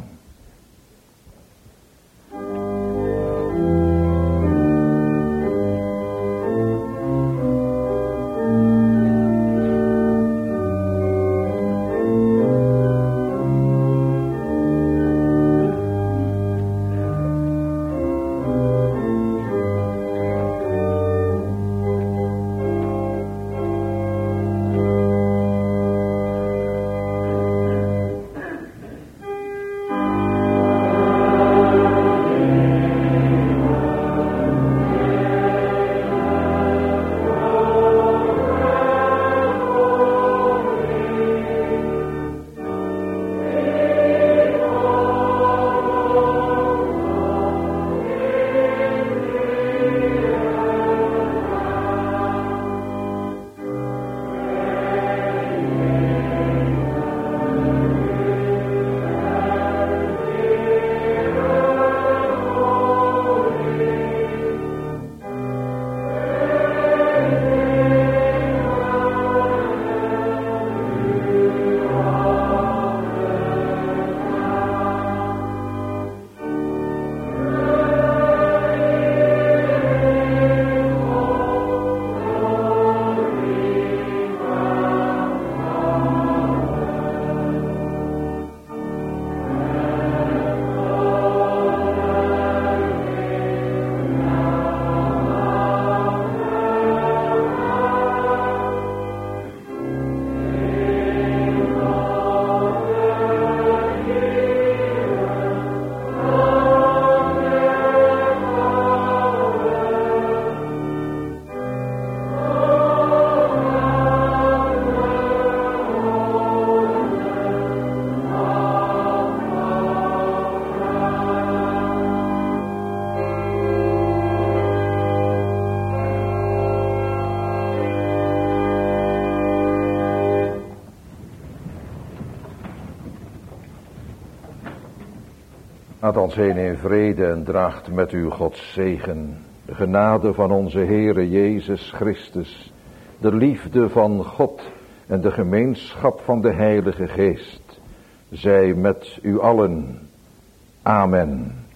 Gaat ons heen in vrede en draagt met u Gods zegen. De genade van onze Heere Jezus Christus, de liefde van God en de gemeenschap van de Heilige Geest, zij met u allen. Amen.